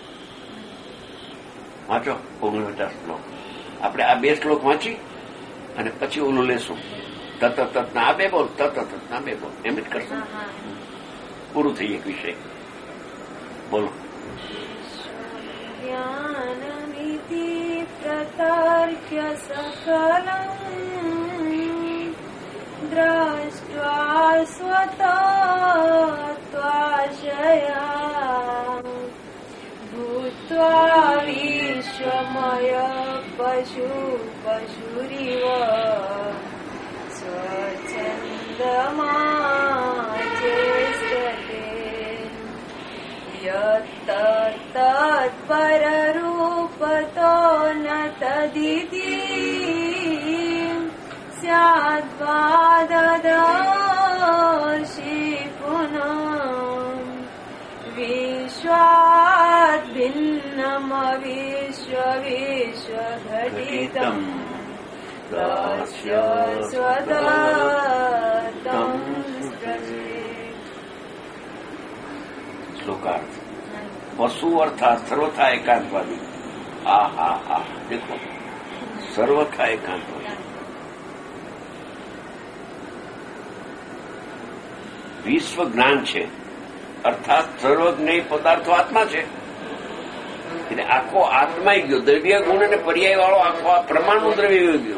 વાંચો 49 શ્લોક. આપણે આ 2 શ્લોક વાંચી અને પછી ઓલું લેશું. તત ના 2 બોલ, તત ના 2 બોલ, એમ જ કરશું. પૂરું થઈ એક વિષય. બોલો. જ્ઞાનમિતિ પ્રતાર્ક્ય સકલં દ્રષ્ટ્વા સ્વતત્વાશયા ભૂત્વા વિશ્વમય પશુરિવ સ્વચ્છંદમાચેષ્ટતે યત્તત્પરરૂપતો ન તદિતિ સ્યાદ્વાદદર્શી પુનઃ વિશ્વાદ્ ભિન્નમ વિશ્વઘટિતમ તસ્ય સ્વદત્તં સ્પૃશેત. શ્લોકાર્થ. પશુ અર્થાત સર્વથા એકાંતવાદી. હા દેખો, સર્વથા એકાંતવાદી. વિશ્વ જ્ઞાન છે અર્થાત સર્વજ્ઞેય પદાર્થો આત્મા છે. એટલે આખો આત્મા ગયો, દ્રવ્ય ગુણ અને પર્યાય વાળો આખો આ પ્રમાણનું દ્રવ્ય ગયો.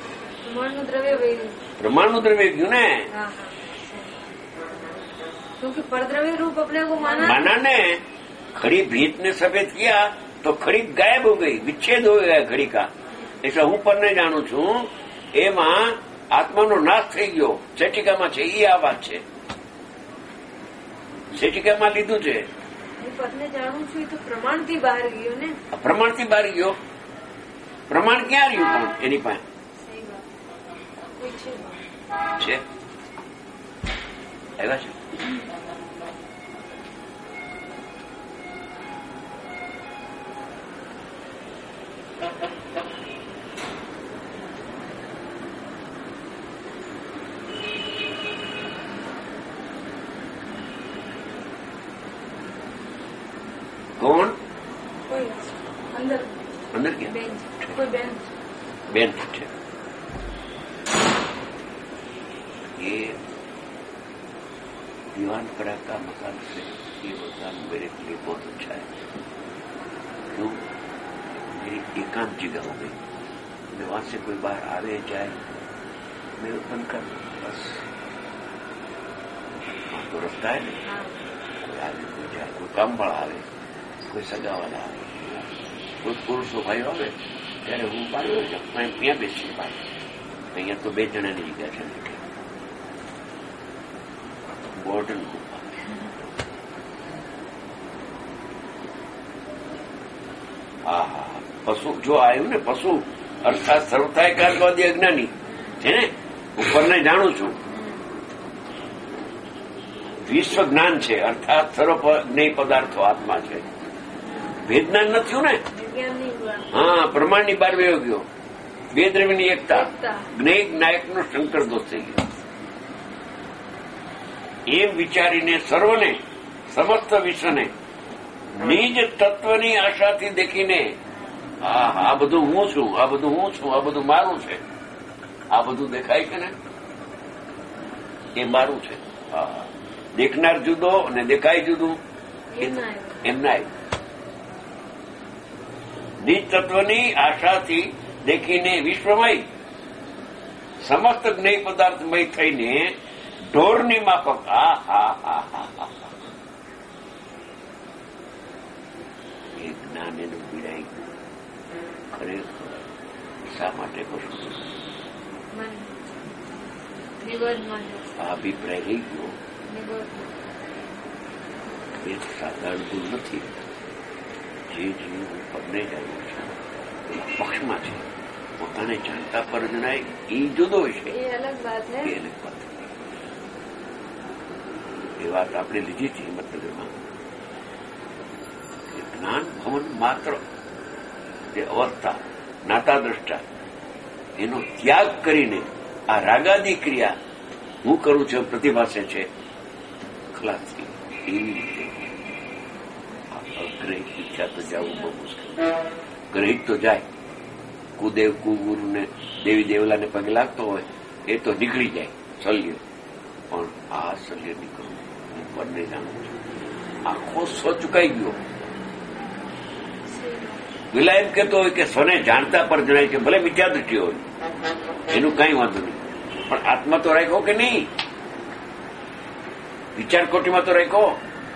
પ્રમાણનું દ્રવ્ય ગયું ને, क्योंकि परद्रव्य रूप अपने को माना ने. खड़ी भीत ने सफेद किया तो खड़ी गायब हो गई, विच्छेद हो गया घड़ी का. ऐसा હું પર ને જાણું છું, એમાં આત્માનો નાશ થઈ ગયો. ચેટિકામાં છે, એ આ વાત છે. ચેટિકામાં લીધું છે. હું પરને જાણું છું એ તો પ્રમાણથી બહાર ગયો ને. પ્રમાણથી બહાર ગયો. પ્રમાણ ક્યાં રહ્યું પણ એની પાસે છે? આવ્યા છે. કોણ? અંદર ક્યાં? કોઈ બેન છે. ये दीवान पड़ा का मकान से ये मकान मेरे लिए बहुत अच्छा है. क्यों? मेरी एकांत जगह हो गई. मैं वहां से कोई बाहर आवे जाए मैं बंद कर दूं बस. वहां तो रास्ता है नहीं. कोई आवे कोई जाए, कोई काम वाला आवे, कोई सगा वाला आवे, कोई पुरुषो भाई आवे ત્યારે હું બહાર આવી જાઉં. ત્યાં બેસી બહાર. અહીંયા તો 2 જણાની જગ્યા છે. ગોર્ડન ગુફા. પશુ જો આવ્યું ને, પશુ અર્થાત સર્વથા એકાંતવાદી અજ્ઞાની છે ને, ઉપરને જાણું છું. વિશ્વ જ્ઞાન છે અર્થાત સર્વજ્ઞેય પદાર્થો આત્મા છે. વેદનાન નથી ને. હા, પ્રમાણની બહાર વયો ગયો. 2 દ્રવ્યની એકતા. જ્ઞેય નાયકનો શંકર દોષ થઈ ગયો. એમ વિચારીને સર્વને, સમસ્ત વિશ્વને નિજ તત્વની આશાથી દેખીને આ બધું હું છું, આ બધું હું છું, આ બધું મારું છે, આ બધું દેખાય કે ને, એ મારું છે. હા, દેખનાર જુદો અને દેખાય જુદું એમના નિજ તત્વની આશાથી દેખીને વિશ્વમય સમસ્ત જ્ઞેય પદાર્થમય થઈને ઢોરની માફક એ જ્ઞાન એનું પીડાઈ ગયું. ખરેખર શા માટે કશું અભિપ્રાય રહી ગયો. એ સાધારણ ભૂલ નથી. જે જીવ પગને જાય છે એ પક્ષમાં છે, પોતાને જાણતા પર જણાય એ જુદો છે, એ અલગ વાત. એ વાત આપણે લીધી હતી મતલબમાં જ્ઞાન ભવન માત્ર જે અવસ્થા નાતા દ્રષ્ટા એનો ત્યાગ કરીને આ રાગાદી ક્રિયા હું કરું છું પ્રતિભાસે છે ખલાસ થઈ. એવી રીતે અગ્રહિત ઈચ્છા તો જવું બહુ મુશ્કેલ. ગ્રહિત તો જાય, કુદેવ કુગુરુને દેવી દેવલાને પગે લાગતો હોય એ તો નીકળી જાય શલ્ય, પણ આ શલ્ય નીકળવું હું પરને જાણું છું. આખો સ્વ ચુકાઈ ગયો. પેલા એમ કહેતો હોય કે સ્વને જાણતા પર જણાય છે, ભલે મિથ્યા દૃષ્ટિ હોય એનું કઈ વાંધો નહીં, પણ આત્મા તો રાખ્યો કે નહીં? વિચાર કોટીમાં તો રાખ્યો.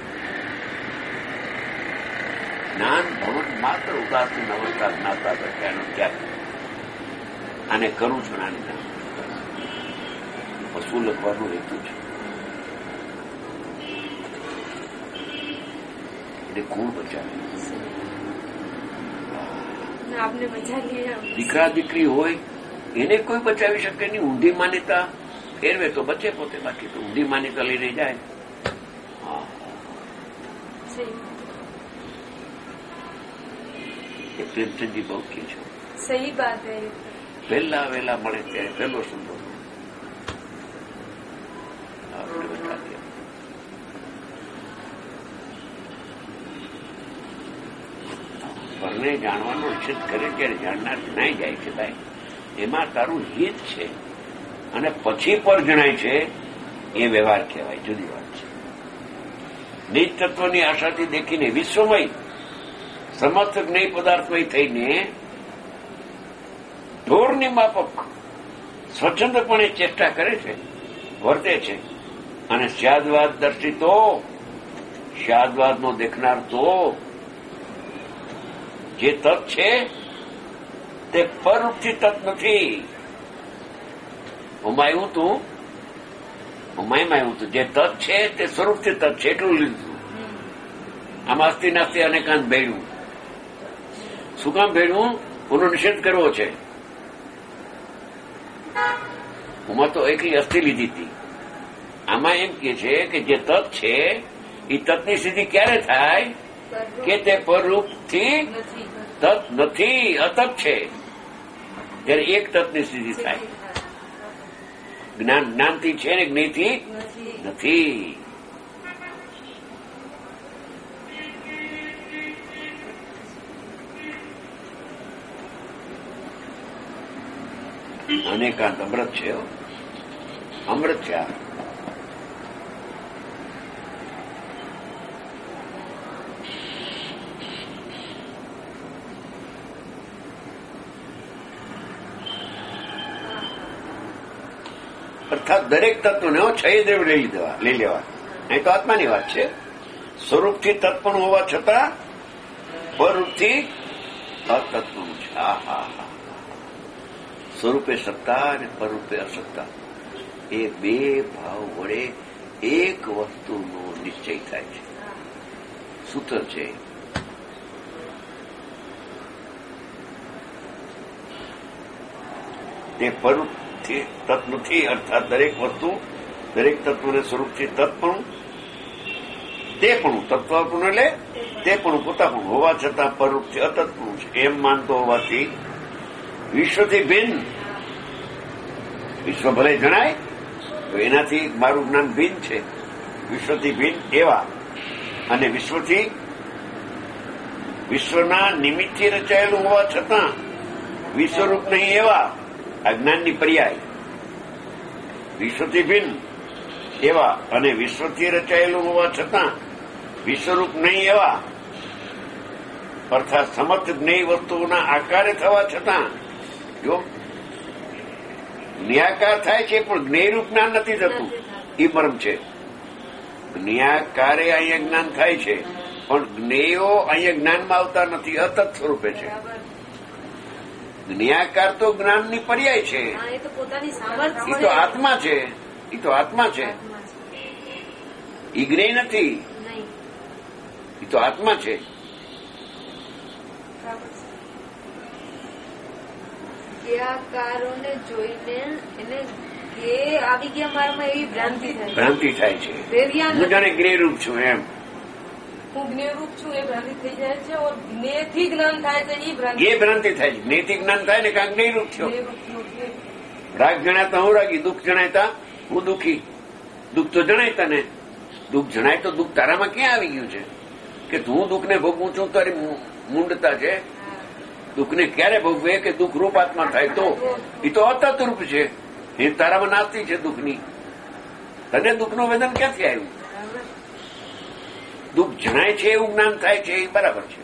જ્ઞાન ભવન માત્ર ઉદાસીન અવસ્થા જ્ઞાતા દ્રષ્ટાનો ત્યાગ. આને કરું છું, આને પશુ લખવાનું હેતુ છે. એને કોણ બચાવે? દીકરા દીકરી હોય એને કોઈ બચાવી શકે નહીં. ઊંધી માન્યતા ફેરવે તો બચે પોતે, બાકી તો ઊંધી માન્યતા લઈને જાય. એ પ્રેમચંદજી બહુ કે છે. સહી બાત હૈ. વહેલા વહેલા મળે ત્યારે પહેલો સંતોષ આપણે બતા દે. પરને જાણવાનો નિષેધ કરે ત્યારે જાણનાર જણાઈ જાય છે ભાઈ એમાં તારું હિત છે, અને પછી પર જણાય છે એ વ્યવહાર કહેવાય, જુદી વાત છે. નિજ તત્વની આશાથી દેખીને વિશ્વમય સમસ્ત જ્ઞેય પદાર્થમય થઈને ઢોરની માફક સ્વચ્છંદપણે ચેષ્ટા કરે છે, વર્તે છે. અને સ્યાદવાદ દર્શી તો, સ્યાદવાદનો દેખનાર તો જે તત્ છે તે પરરૂપથી તત્ નથી. ઉમાયું તું જે તત્ છે તે સ્વરૂપથી તત્ છે એટલું લીધું. આમાં અસ્તિ નાસ્તિ અનેકાંત ભેળ્યું. શું કામ ભેળવું? એનો નિષેધ કરવો છે. ઉમાં તો એકલી અસ્થિ લીધી હતી. આમાં એમ કે છે કે જે તત્ છે એ તત્ની સિદ્ધિ ક્યારે થાય કે તે પરરૂપથી તત્ નથી, અતત છે. ત્યારે એક તત્ની સિદ્ધિ થાય. જ્ઞાનથી છે ને જ્ઞેયથી નથી. અનેકાંત અમૃત છે, અમૃત છે. અર્થાત દરેક તત્વને છયદેવ લઈ લેવા. અહીં તો આત્માની વાત છે. સ્વરૂપથી તત્પણ હોવા છતાં પરરૂપથી અતત્વનું છે. સ્વરૂપે સત્તા અને પરરૂપે અસત્તા એ બે ભાવ વડે એક વસ્તુનો નિશ્ચય થાય છે. સૂત્ર છે. તે પરરૂપથી તત્ નથી. અર્થાત દરેક વસ્તુ, દરેક તત્વને સ્વરૂપથી તત્પણું, તે પણ તત્વપણું એટલે તે પણ પોતાપણું હોવા છતાં પરરૂપથી અતત્પણું છે એમ માનતો હોવાથી વિશ્વથી ભિન્ન. વિશ્વ ભલે જણાય તો એનાથી મારું જ્ઞાન ભિન્ન છે. વિશ્વથી ભિન્ન એવા અને વિશ્વના નિમિત્તથી રચાયેલું હોવા છતાં વિશ્વરૂપ નહીં એવા અજ્ઞાનની પર્યાય. વિશ્વથી ભિન્ન એવા અને વિશ્વથી રચાયેલું હોવા છતાં વિશ્વરૂપ નહીં એવા અર્થાત સમસ્ત જ્ઞેય વસ્તુઓના આકારે થવા છતાં જો જ્ઞાકાર થાય છે પણ જ્ઞેયરૂપ જ્ઞાન નથી થતું. એ મર્મ છે. જ્ઞાકારે અહીંયા જ્ઞાન થાય છે પણ જ્ઞેયો અહીંયા જ્ઞાનમાં આવતા નથી, અતત સ્વરૂપે છે. જ્ઞાકાર તો જ્ઞાનની પર્યાય છે, એ તો આત્મા છે, એ તો આત્મા છે, એ જ્ઞેય નથી, એ તો આત્મા છે. ક્રિયાકારોને જોઈને એને આવી ગયા મારામાં એવી ભ્રાંતિ થાય છે. હું જાણે જ્ઞેયરૂપ છું એમ, હું જ્ઞેયરૂપ છું એ ભ્રાંતિ થઈ જાય છે. જ્ઞેયથી જ્ઞાન થાય છે એ ભ્રાંતિ થાય છે. જ્ઞેયથી જ્ઞાન થાય ને કાં જ્ઞેયરૂપ થયો. રાગ જણાતા હું રાગી, દુઃખ જણાયતા હું દુઃખી. દુઃખ તો જણાય તને, દુઃખ જણાય તો દુઃખ તારામાં ક્યાં આવી ગયું છે કે હું દુઃખને ભોગવું છું? તારી મૂંડતા છે. દુઃખને ક્યારે ભોગવે કે દુઃખ રૂપ આત્મા થાય તો. એ તો અતત રૂપ છે, એ તારામાં નાસ્તી છે દુઃખની. તને દુઃખનું વેદન ક્યાંથી આવ્યું? દુઃખ જણાય છે એવું જ્ઞાન થાય છે, એ બરાબર છે.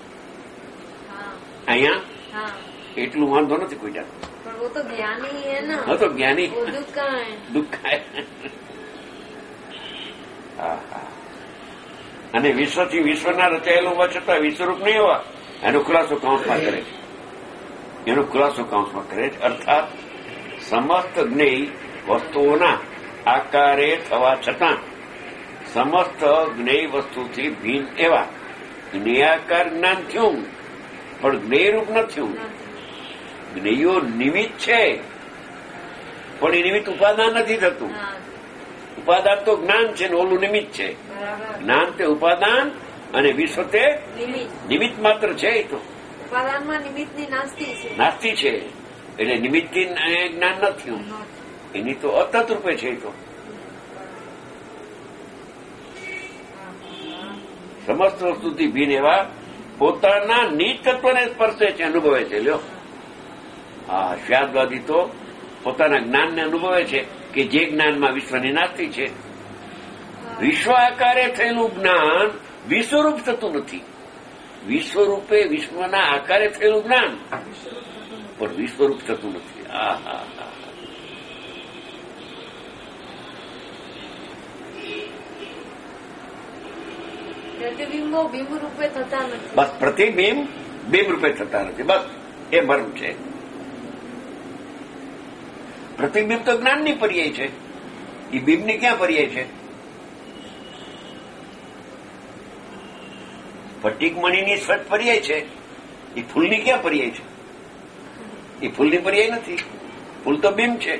અહીંયા એટલું વાંધો નથી કોઈ જાત. તો જ્ઞાની દુઃખ અને વિશ્વથી વિશ્વના રચાયેલું હોવા છતાં વિશ્વરૂપ નહીં હોવા એનો ખુલાસો કાઉન્સમાં કરે છે. એનો ખુલાસો કાઉન્સમાં કરે છે. અર્થાત સમસ્ત જ્ઞેય વસ્તુઓના આકારે થવા છતાં સમસ્ત જ્ઞેય વસ્તુથી ભિન્ન એવા જ્ઞેયાકાર જ્ઞાન થયું પણ જ્ઞેયરૂપ ન થયું. જ્ઞેયો નિમિત્ત છે પણ એ નિમિત્ત ઉપાદાન નથી થતું. ઉપાદાન તો જ્ઞાન છે ને ઓલું નિમિત્ત છે. જ્ઞાન તે ઉપાદાન અને વિશ્વ તે નિમિત્ત માત્ર છે. એ તો ઉપાદાનમાં નિમિત્તની નાસ્તી છે એટલે નિમિત્તથી જ્ઞાન ન થયું. એની તો અતત રૂપે છે. એ તો સમસ્ત વસ્તુથી ભિન્ન એવા પોતાના નિજ તત્વને સ્પર્શે છે, અનુભવે છે. લ્યો, હા, શ્યાદવાદી તો પોતાના જ્ઞાનને અનુભવે છે કે જે જ્ઞાનમાં વિશ્વની નાસ્તી છે. વિશ્વ આકારે થયેલું જ્ઞાન વિશ્વરૂપ થતું નથી. વિશ્વરૂપે વિશ્વના આકારે થયેલું જ્ઞાન પણ વિશ્વરૂપ થતું નથી. પ્રતિબિંબો બિંબ રૂપે થતા નથી. બસ પ્રતિબિંબ બિંબ રૂપે થતા નથી. બસ એ મર્મ છે. પ્રતિબિંબ તો જ્ઞાનની પર્યાય છે, એ બિંબની ક્યાં પર્યાય છે? સ્ફટિકમણીની સ્વચ્છ પર્યાય છે, એ ફૂલની ક્યાં પર્યાય છે? એ ફૂલની પર્યાય નથી. ફૂલ તો બિંબ છે.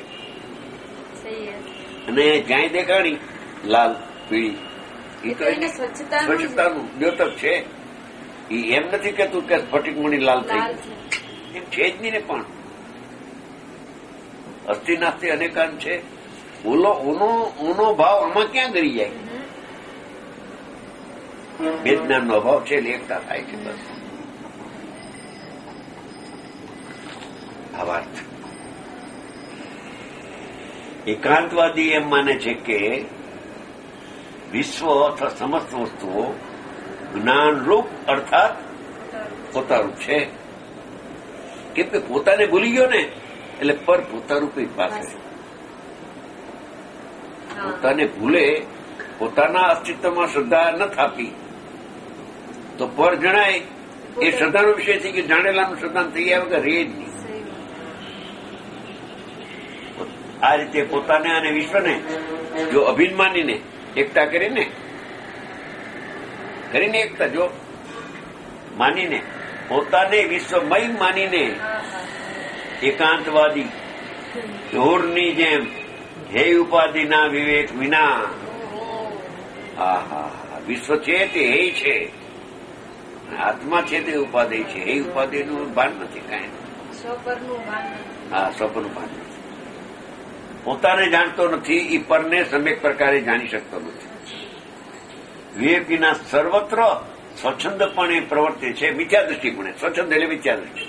અને જ્યાં દેખાણી લાલ પીળી એ તો એને સ્વચ્છતાનું દ્યોતક છે. એ એમ નથી કેતું કે સ્ફટિકમણી લાલ થઈ એમ છે જ નહીં ને. પણ અસ્થિ નાસ્તિ અનેકાન છે. ઓનો ભાવ આમાં ક્યાં ગરી જાય? બે જ્ઞાનનો અભાવ છે એટલે એકતા થાય છે. બસ આ વાત. એકાંતવાદી એમ માને છે કે વિશ્વ અથવા સમસ્ત વસ્તુઓ જ્ઞાનરૂપ અર્થાત પોતારૂપ છે. કેમ કે પોતાને ભૂલી ગયો ને એટલે પર પોતારૂપ પાસે. પોતાને ભૂલે, પોતાના અસ્તિત્વમાં શ્રદ્ધા ન થાપી તો પર જણાય એ શ્રદ્ધાનો વિષય થઈ કે જાણેલાનું શ્રદ્ધા થઈ ગયા વગર રે જ નહીં. આ રીતે પોતાને અને વિશ્વને જો અભિન્ન માનીને એકતા કરીને એકતા જો માનીને પોતાને વિશ્વમય માનીને એકાંતવાદી ઢોરની જેમ હે ઉપાધિના વિવેક વિના વિશ્વ છે તે હે છે, આત્મા છે તે ઉપાધિ છે. હે ઉપાધિનું ભાન નથી કાંઈ. સ્વપરનું ભાન નથી. પોતાને જાણતો નથી, એ પરને સમ્યક પ્રકારે જાણી શકતો નથી. વિવેક વિના સર્વત્ર સ્વચ્છંદપણે પ્રવર્તે છે. મિથ્યા દ્રષ્ટિપણે. સ્વચ્છંદ એટલે મિથ્યા દ્રષ્ટિ.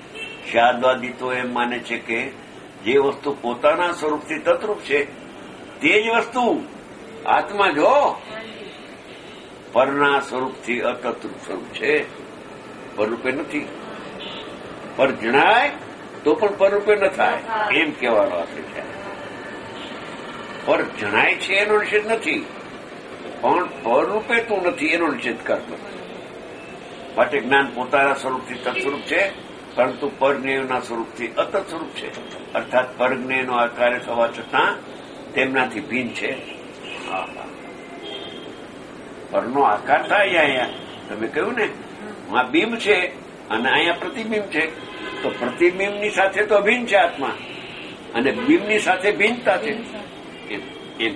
શાદવાદી તો એમ માને છે કે જે વસ્તુ પોતાના સ્વરૂપથી તત્રૂપ છે તે જ વસ્તુ આત્મા જો પરના સ્વરૂપથી અતત સ્વરૂપ છે, પરરૂપે નથી. પર જણાય તો પણ પરરૂપે ન થાય એમ કહેવાનો આશય છે. પર જણાય છે એનો નિષેધ નથી, પણ પરરૂપે તું નથી એનો નિષેધ કરતો. માટે જ્ઞાન પોતાના સ્વરૂપથી તત્સ્વરૂપ છે, પરંતુ પરજ્ઞેયના સ્વરૂપથી અતત સ્વરૂપ છે. અર્થાત પરજ્ઞેયનો આકાર થવા છતાં તેમનાથી ભિન્ન છે. પરનો આકાર થાય અહીંયા તમે કહ્યું ને, આ બિંબ છે અને અહીંયા પ્રતિબિંબ છે, તો પ્રતિબિંબની સાથે તો અભિન્ન છે આત્મા, અને બિંબની સાથે ભિન્નતા છે એમ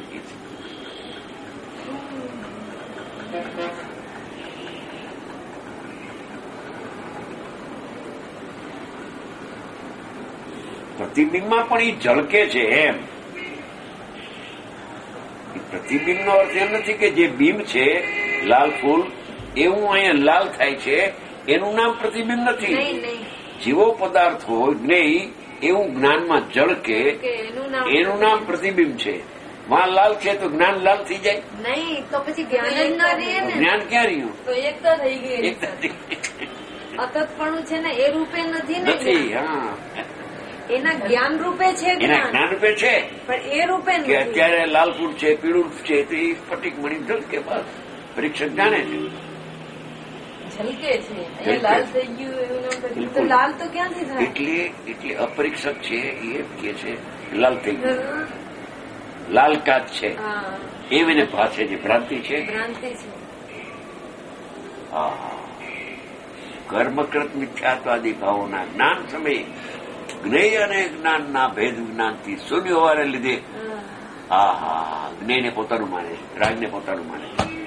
પ્રતિબિંબમાં પણ એ ઝળકે છે. એમ પ્રતિબિંબનો અર્થ એમ નથી કે જે બિંબ છે લાલ ફૂલ એવું અહીંયા લાલ થાય છે એનું નામ પ્રતિબિંબ નથી. જીવો પદાર્થ હોય જ્ઞેય એવું જ્ઞાનમાં ઝળકે એનું નામ પ્રતિબિંબ છે. વહાં લાલ છે તો જ્ઞાન લાલ થઈ જાય નહીં, તો પછી જ્ઞાન જ ના રહે ને. જ્ઞાન ક્યાં રહ્યું? તો એકતા થઈ ગઈ. અતતપણું છે ને એ રૂપે નથી ને, નથી. હા, એના જ્ઞાન રૂપે છે, એના જ્ઞાન રૂપે છે, પણ એ રૂપે કે નથી. અત્યારે લાલ ફૂલ છે, પીળું છે, તો એ સ્ફટિક મણી ઝળકે. બસ પરીક્ષક જાણે છે ઝલકે છે. અહીંયા લાલ થઈ ગયું એવું નામ કર્યું. તો લાલ તો ક્યાંથી થાય? એટલે અપરીક્ષક છે એ કે છે લાલ થઈ ગયું, લાલ કાચ છે એમ એને ભાષે છે. ભ્રાંતિ છે, ભ્રાંતિ છે. કર્મકૃત મિથ્યાત્વાદી ભાવોના જ્ઞાન સમયે જ્ઞેય અને જ્ઞાનના ભેદ વિજ્ઞાનથી શૂન્ય હોવાને લીધે જ્ઞેયને પોતાનું માને, રાગને પોતાનું માને.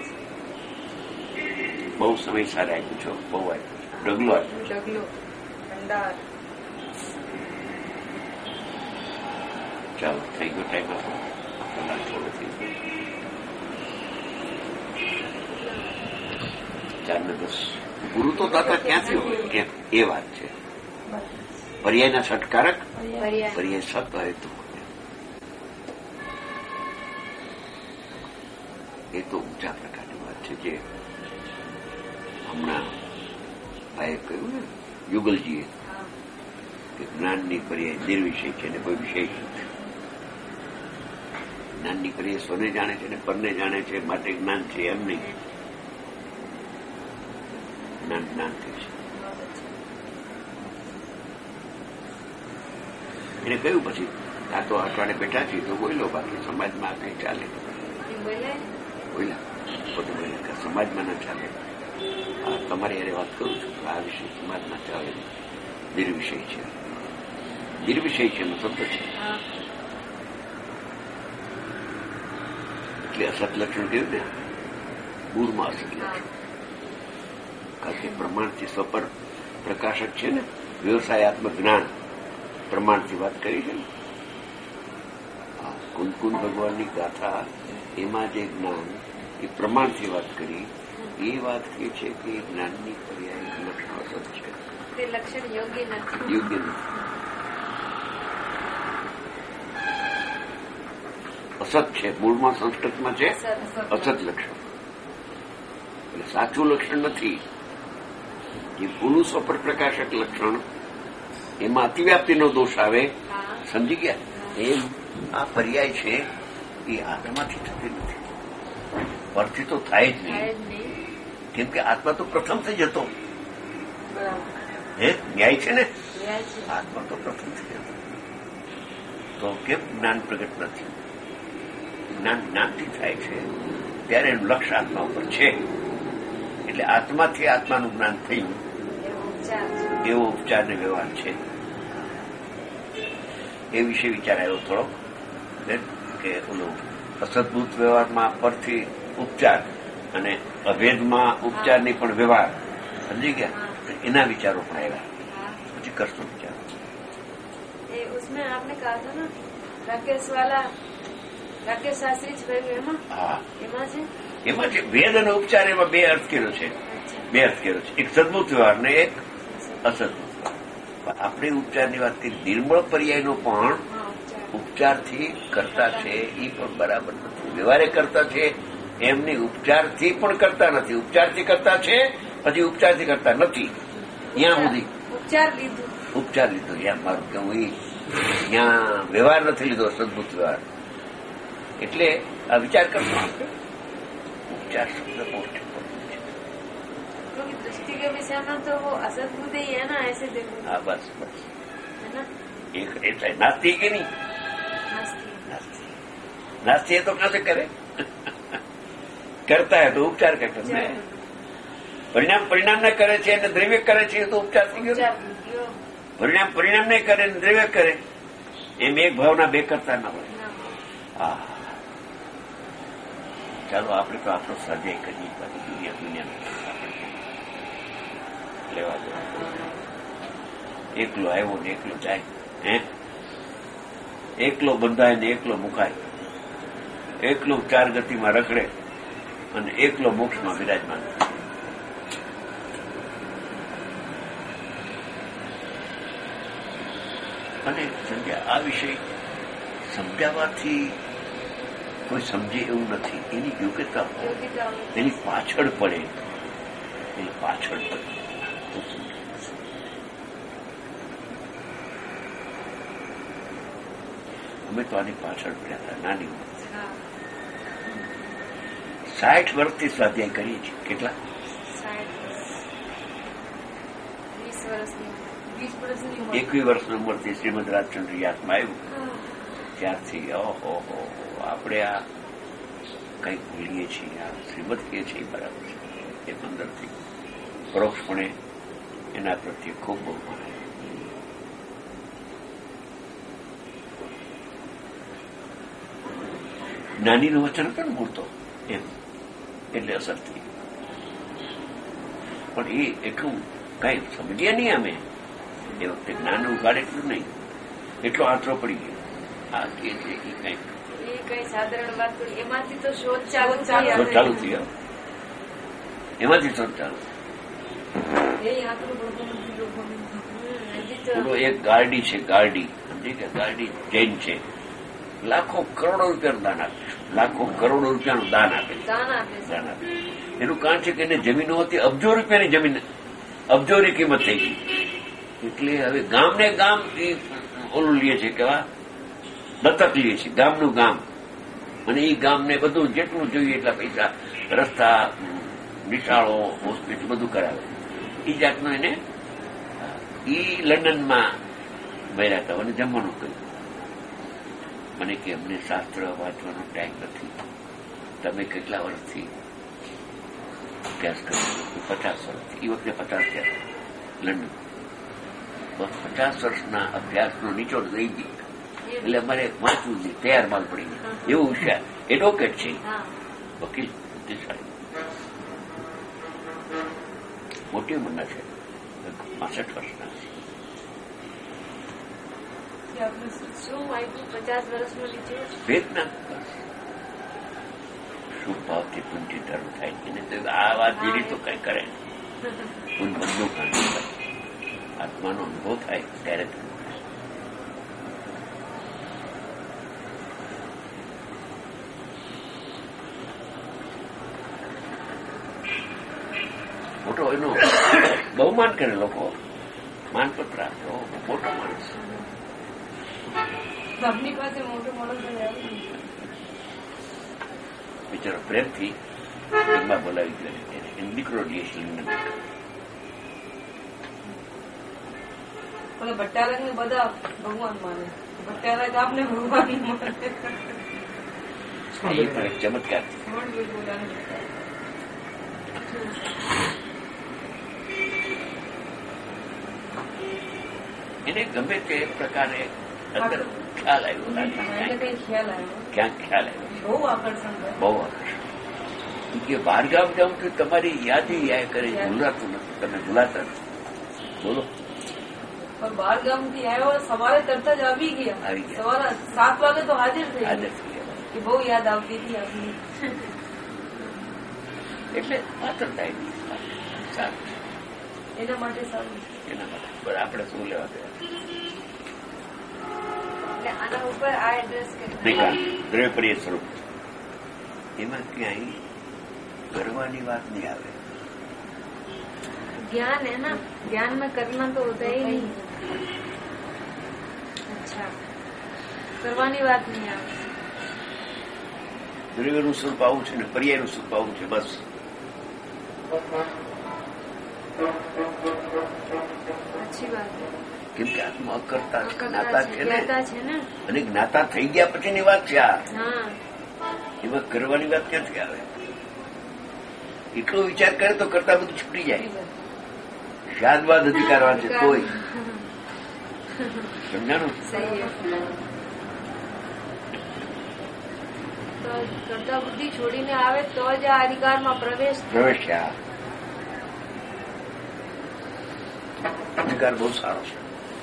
બહુ સમય સારા આપ્યું છો, બહુ આપ્યું, ડગલો આપ્યું. ચાલો થઈ ગયો ટાઈમ આપો, થોડો થઈ ગયો. 4:10 ગુરુ તો દાતા ક્યાંથી હોય એ વાત છે. પર્યાયના ષટકારક, પર્યાય સત હોય તો એ તો ઊંચા પ્રકારની વાત છે. જે હમણાં ભાઈએ કહ્યું ને યુગલજીએ કે જ્ઞાનની પર્યાય નિર્વિષય છે ને કોઈ વિષય નથી. જ્ઞાનની પર્યાય સોને જાણે છે ને પરને જાણે છે, માટે જ્ઞાન છે એમ નહીં. જ્ઞાન જ્ઞાન છે. એને કહ્યું પછી આ તો અઠવાડિયે બેઠા છીએ તો બોલો, બાકી સમાજમાં કઈ ચાલે. બોલ્યા પોતે બોલ્યા સમાજમાં ના ચાલે. તમારી યારે વાત કરું છું આ વિષય સમાજમાં ચાલે. નિર્વિષય છે, નિર્વિષય છે એનો શબ્દ છે. એટલે અસત લક્ષણ કહ્યું ને, મૂળમાં અસત લક્ષણ. કારણ કે પ્રમાણથી સ્વપર પ્રકાશક છે ને, વ્યવસાયાત્મક જ્ઞાન પ્રમાણથી વાત કરી છે ને. કુંદકુંદ ભગવાનની ગાથા એમાં જે જ્ઞાન એ પ્રમાણથી વાત કરી, એ વાત એ છે કે જ્ઞાનની પર્યાય લક્ષણ અસત છે. તે લક્ષણ યોગ્ય નથી. યોગ્ય નથી, અસત છે. મૂળમાં સંસ્કૃતમાં છે અસત લક્ષણ, એટલે સાચું લક્ષણ નથી. જે ભૂલું સ્વપર પ્રકાશક લક્ષણ એમાં અતિવ્યાપ્તિનો દોષ આવે, સમજી ગયા? એમ આ પર્યાય છે એ આત્માથી થતી નથી, પરથી તો થાય જ નહીં. કેમ કે આત્મા તો પ્રથમ થઈ જતો. ન્યાય છે ને, આત્મા તો પ્રથમ થઈ જતો. તો કેમ જ્ઞાન પ્રગટ નથી? જ્ઞાન જ્ઞાનથી થાય છે ત્યારે એનું લક્ષ આત્મા ઉપર છે. એટલે આત્માથી આત્માનું જ્ઞાન થયું એવો ઉપચાર ને વ્યવહાર છે. એ વિશે વિચાર આવ્યો થોડો કે ઓલો અસદભૂત વ્યવહારમાં પરથી ઉપચાર અને અભેદમાં ઉપચારની પણ વ્યવહાર, સમજી ગયા? એના વિચારો પણ આવ્યા. પછી કરશો વિચારો. उसमें आपने कहा था ना राकेश वाला, राकेश शास्त्री જ કહ્યું એમાં. હા, એમાં છે ભેદ અને ઉપચાર. એમાં બે અર્થ કર્યો છે, એક સદભૂત વ્યવહાર ને એક અસદભૂત વ્યવહાર. આપણે ઉપચારની વાત કરી. નિર્મળ પર્યાયનો પણ ઉપચારથી કરતા છે એ પણ બરાબર નથી. વ્યવહારે કરતા છે એમની ઉપચારથી પણ કરતા નથી. ઉપચારથી કરતા છે પછી ઉપચારથી કરતા નથી. ત્યાં સુધી ઉપચાર લીધો એમ મારું કેવું. ત્યાં વ્યવહાર નથી લીધો, સદબુદ્ધ વ્યવહાર. એટલે આ વિચાર કરતો ઉપચાર શબ્દ મોટો दृष्टि के विषय में तो वो असद्बुद्धि ही है ना, ऐसे देखो. हाँ बस बस है ना. एक ऐसा है नास्ती के नहीं नास्ती है तो कैसे करे करता है तो उपचार करता है. પરિણામ ને કરે છે અને દ્રવ્ય કરે છે તો ઉપચાર થઈ ગયો. પરિણામ નહીં કરે ને દ્રવ્ય કરે એમ એક ભાવના બે કરતા ના હોય. હા ચાલો આપણે તો આપણો સ્વાધ્યાય કરીએ પછી દુનિયા લેવા દેવા. એકલો આવ્યો ને એકલો જાય, એકલો બંધાય ને એકલો મુકાય, એકલો ચાર ગતિમાં રખડે અને એકલો મોક્ષમાં વિરાજમાન. અને આ વિષય સમજાવવાથી કોઈ સમજે એવું નથી. એની યોગ્યતા એની પાછળ પડે, એની પાછળ પડે. અમે તો આની પાછળ પડ્યા હતા નાની ઉંમર. 60 વર્ષથી સ્વાધ્યાય કરીએ છીએ. કેટલા? 21 વર્ષની ઉંમરથી શ્રીમદ રાજચંદ્ર યાદમાં આવ્યું ત્યારથી ઓહો આપણે આ કંઈક ભૂલીએ છીએ. આ શ્રીમદ કહીએ છીએ બરાબર છે. એ અંદરથી પરોક્ષપણે એના પ્રત્યે ખૂબ બહુ મને જ્ઞાનીનું વચન હતું ને મૂળતો એમ એટલે અસર થઈ. પણ એ એટલું કઈ સમજીએ નહીં અમે એ વખતે. જ્ઞાન ઉગાડે એટલું નહીં, એટલો આંતરો પડી ગયો. આ કે છે એ કઈ સાધારણ વાત કરી. એમાંથી તો શોધ ચાલુ થઈ ગયો. એમાંથી શોધ ચાલુ. એક ગાર્ડી છે, ગાર્ડી સમજી કે ગાર્ડી જૈન છે. લાખો કરોડો રૂપિયાનું દાન આપે, લાખો કરોડો રૂપિયાનું દાન આપે. એનું કારણ છે કે એને જમીનો હતી, અબજો રૂપિયાની જમીન, અબજોની કિંમત થઈ ગઈ. એટલે હવે ગામને ગામ ઓલું લે છે, કેવા દત્તક લે છે, ગામનું ગામ. અને એ ગામને બધું જેટલું જોઈએ એટલા પૈસા, રસ્તા, નિશાળો, હોસ્પિટલ બધું કરાવે. એ જાતનો એને લંડનમાં મર્યા હતા અને જમવાનું કર્યું. મને કે અમને શાસ્ત્ર વાંચવાનો ટાઈમ નથી. તમે કેટલા વર્ષથી અભ્યાસ કર્યો? 50 વર્ષથી. એ વખતે 50 થયા લંડન. 50 વર્ષના અભ્યાસનો નીચોડ દઈ ગઈ. એટલે અમારે વાંચવું નહીં, તૈયાર માલ પડી ગઈ. એવું હોશિયાર એડવોકેટ છે, વકીલ, બુદ્ધિશાળી, મોટી ઉંમરના છે, 65 વર્ષના. શું ભાવથી પુંજી ધર્મ થાય છે ને? આ વાત જેવી તો કઈ કરે બંધુ કાંડ આત્માનો અનુભવ થાય ત્યારે મોટો એનો બહુમાન કરે લોકો. માનપત્ર આપ્યો, મોટો માણસ. આપની પાસે મોટો માણસ બિચારો પ્રેમથી એમાં બોલાવી ગયો. દીકરો લે છે લંડન. ભટ્ટારક ને બધા ભગવાન માને, ભટ્ટારક આપને ભગવાન માને. એ પણ એક ચમત્કાર. એને ગમે તે પ્રકારે અંદર ખ્યાલ આવ્યો, ક્યાંક ખ્યાલ આવ્યો. બહુ આકર્ષણ. કે બહારગામ જાઉં તો તમારી યાદી યા કરે, ભૂલાતું નથી, તમે ભૂલાતા નથી. બોલો. બહાર ગામ થી આવ્યો, સવારે તરત જ આવી ગયા. સવારે 7 વાગે તો હાજર થઈ ગયા. કે બહુ યાદ આવતી હતી આપની. એટલે માત્ર થાય સારું, એના માટે સારું. એના માટે આપણે શું લેવા દેવા. આના ઉપર આ એડ્રેસ દ્રવ્યપર્ય સ્વરૂપ એમાં ક્યાંય કરવાની વાત નહીં આવે. ज्ञान है ना, ज्ञान में करना तो होता ही नहीं. अच्छा, કરવાની વાત નહીં આવે. દ્રવ્યનું સ્વરૂપ આવું છે ને પર્યાયનું સ્વરૂપ આવું છે બસ. अच्छी बात है. કેમ કે આત્મા અકર્તા જ્ઞાતા છે ને, અને જ્ઞાતા થઈ ગયા પછીની વાત છે આ. હા, એમાં કરવાની વાત ક્યાંથી આવે? એટલો વિચાર કરે તો કરતા બધું છૂટી જાય. શાદવાદ અધિકારવાન છે કોઈ સમજાણું? તો કરતા બુદ્ધિ છોડીને આવે તો જ આ અધિકારમાં પ્રવેશ્યા. અધિકાર બહુ સારો છે,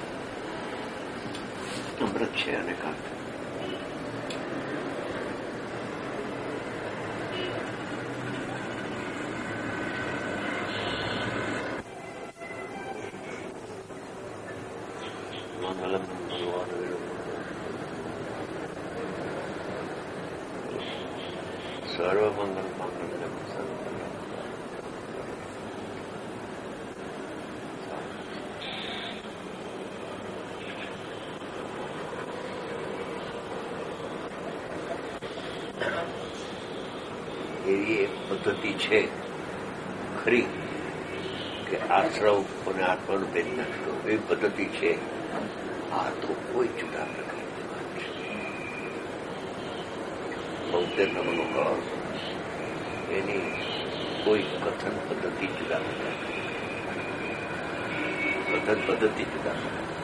અમૃત છે અને કાંત. સર્વમંગલ મંગલમ સર્વમંગલ. એવી એક પદ્ધતિ છે ખરી કે આશ્રવ અને આત્માનું ભેદ નાખતો એવી પદ્ધતિ છે. આ તો કોઈ જુદા પ્રકારની વાત છે. બૌદ્ધ ધર્મનો કળ એની કોઈ કથન પદ્ધતિ જુદા પ્રકારની, કથન પદ્ધતિ જુદા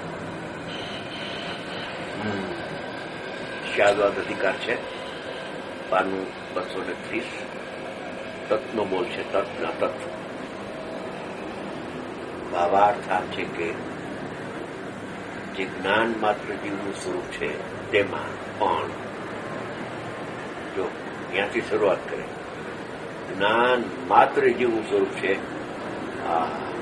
પ્રકારની. શાદવાદ અધિકાર છે, પાનું 230. તત્વનો બોલ છે, તત્વના તત્વ. ભાવાર્થ આ છે કે જે જ્ઞાન માત્ર જીવનું સ્વરૂપ છે તેમાં પણ જો ત્યાંથી શરૂઆત કરે, જ્ઞાન માત્ર જીવનું સ્વરૂપ છે.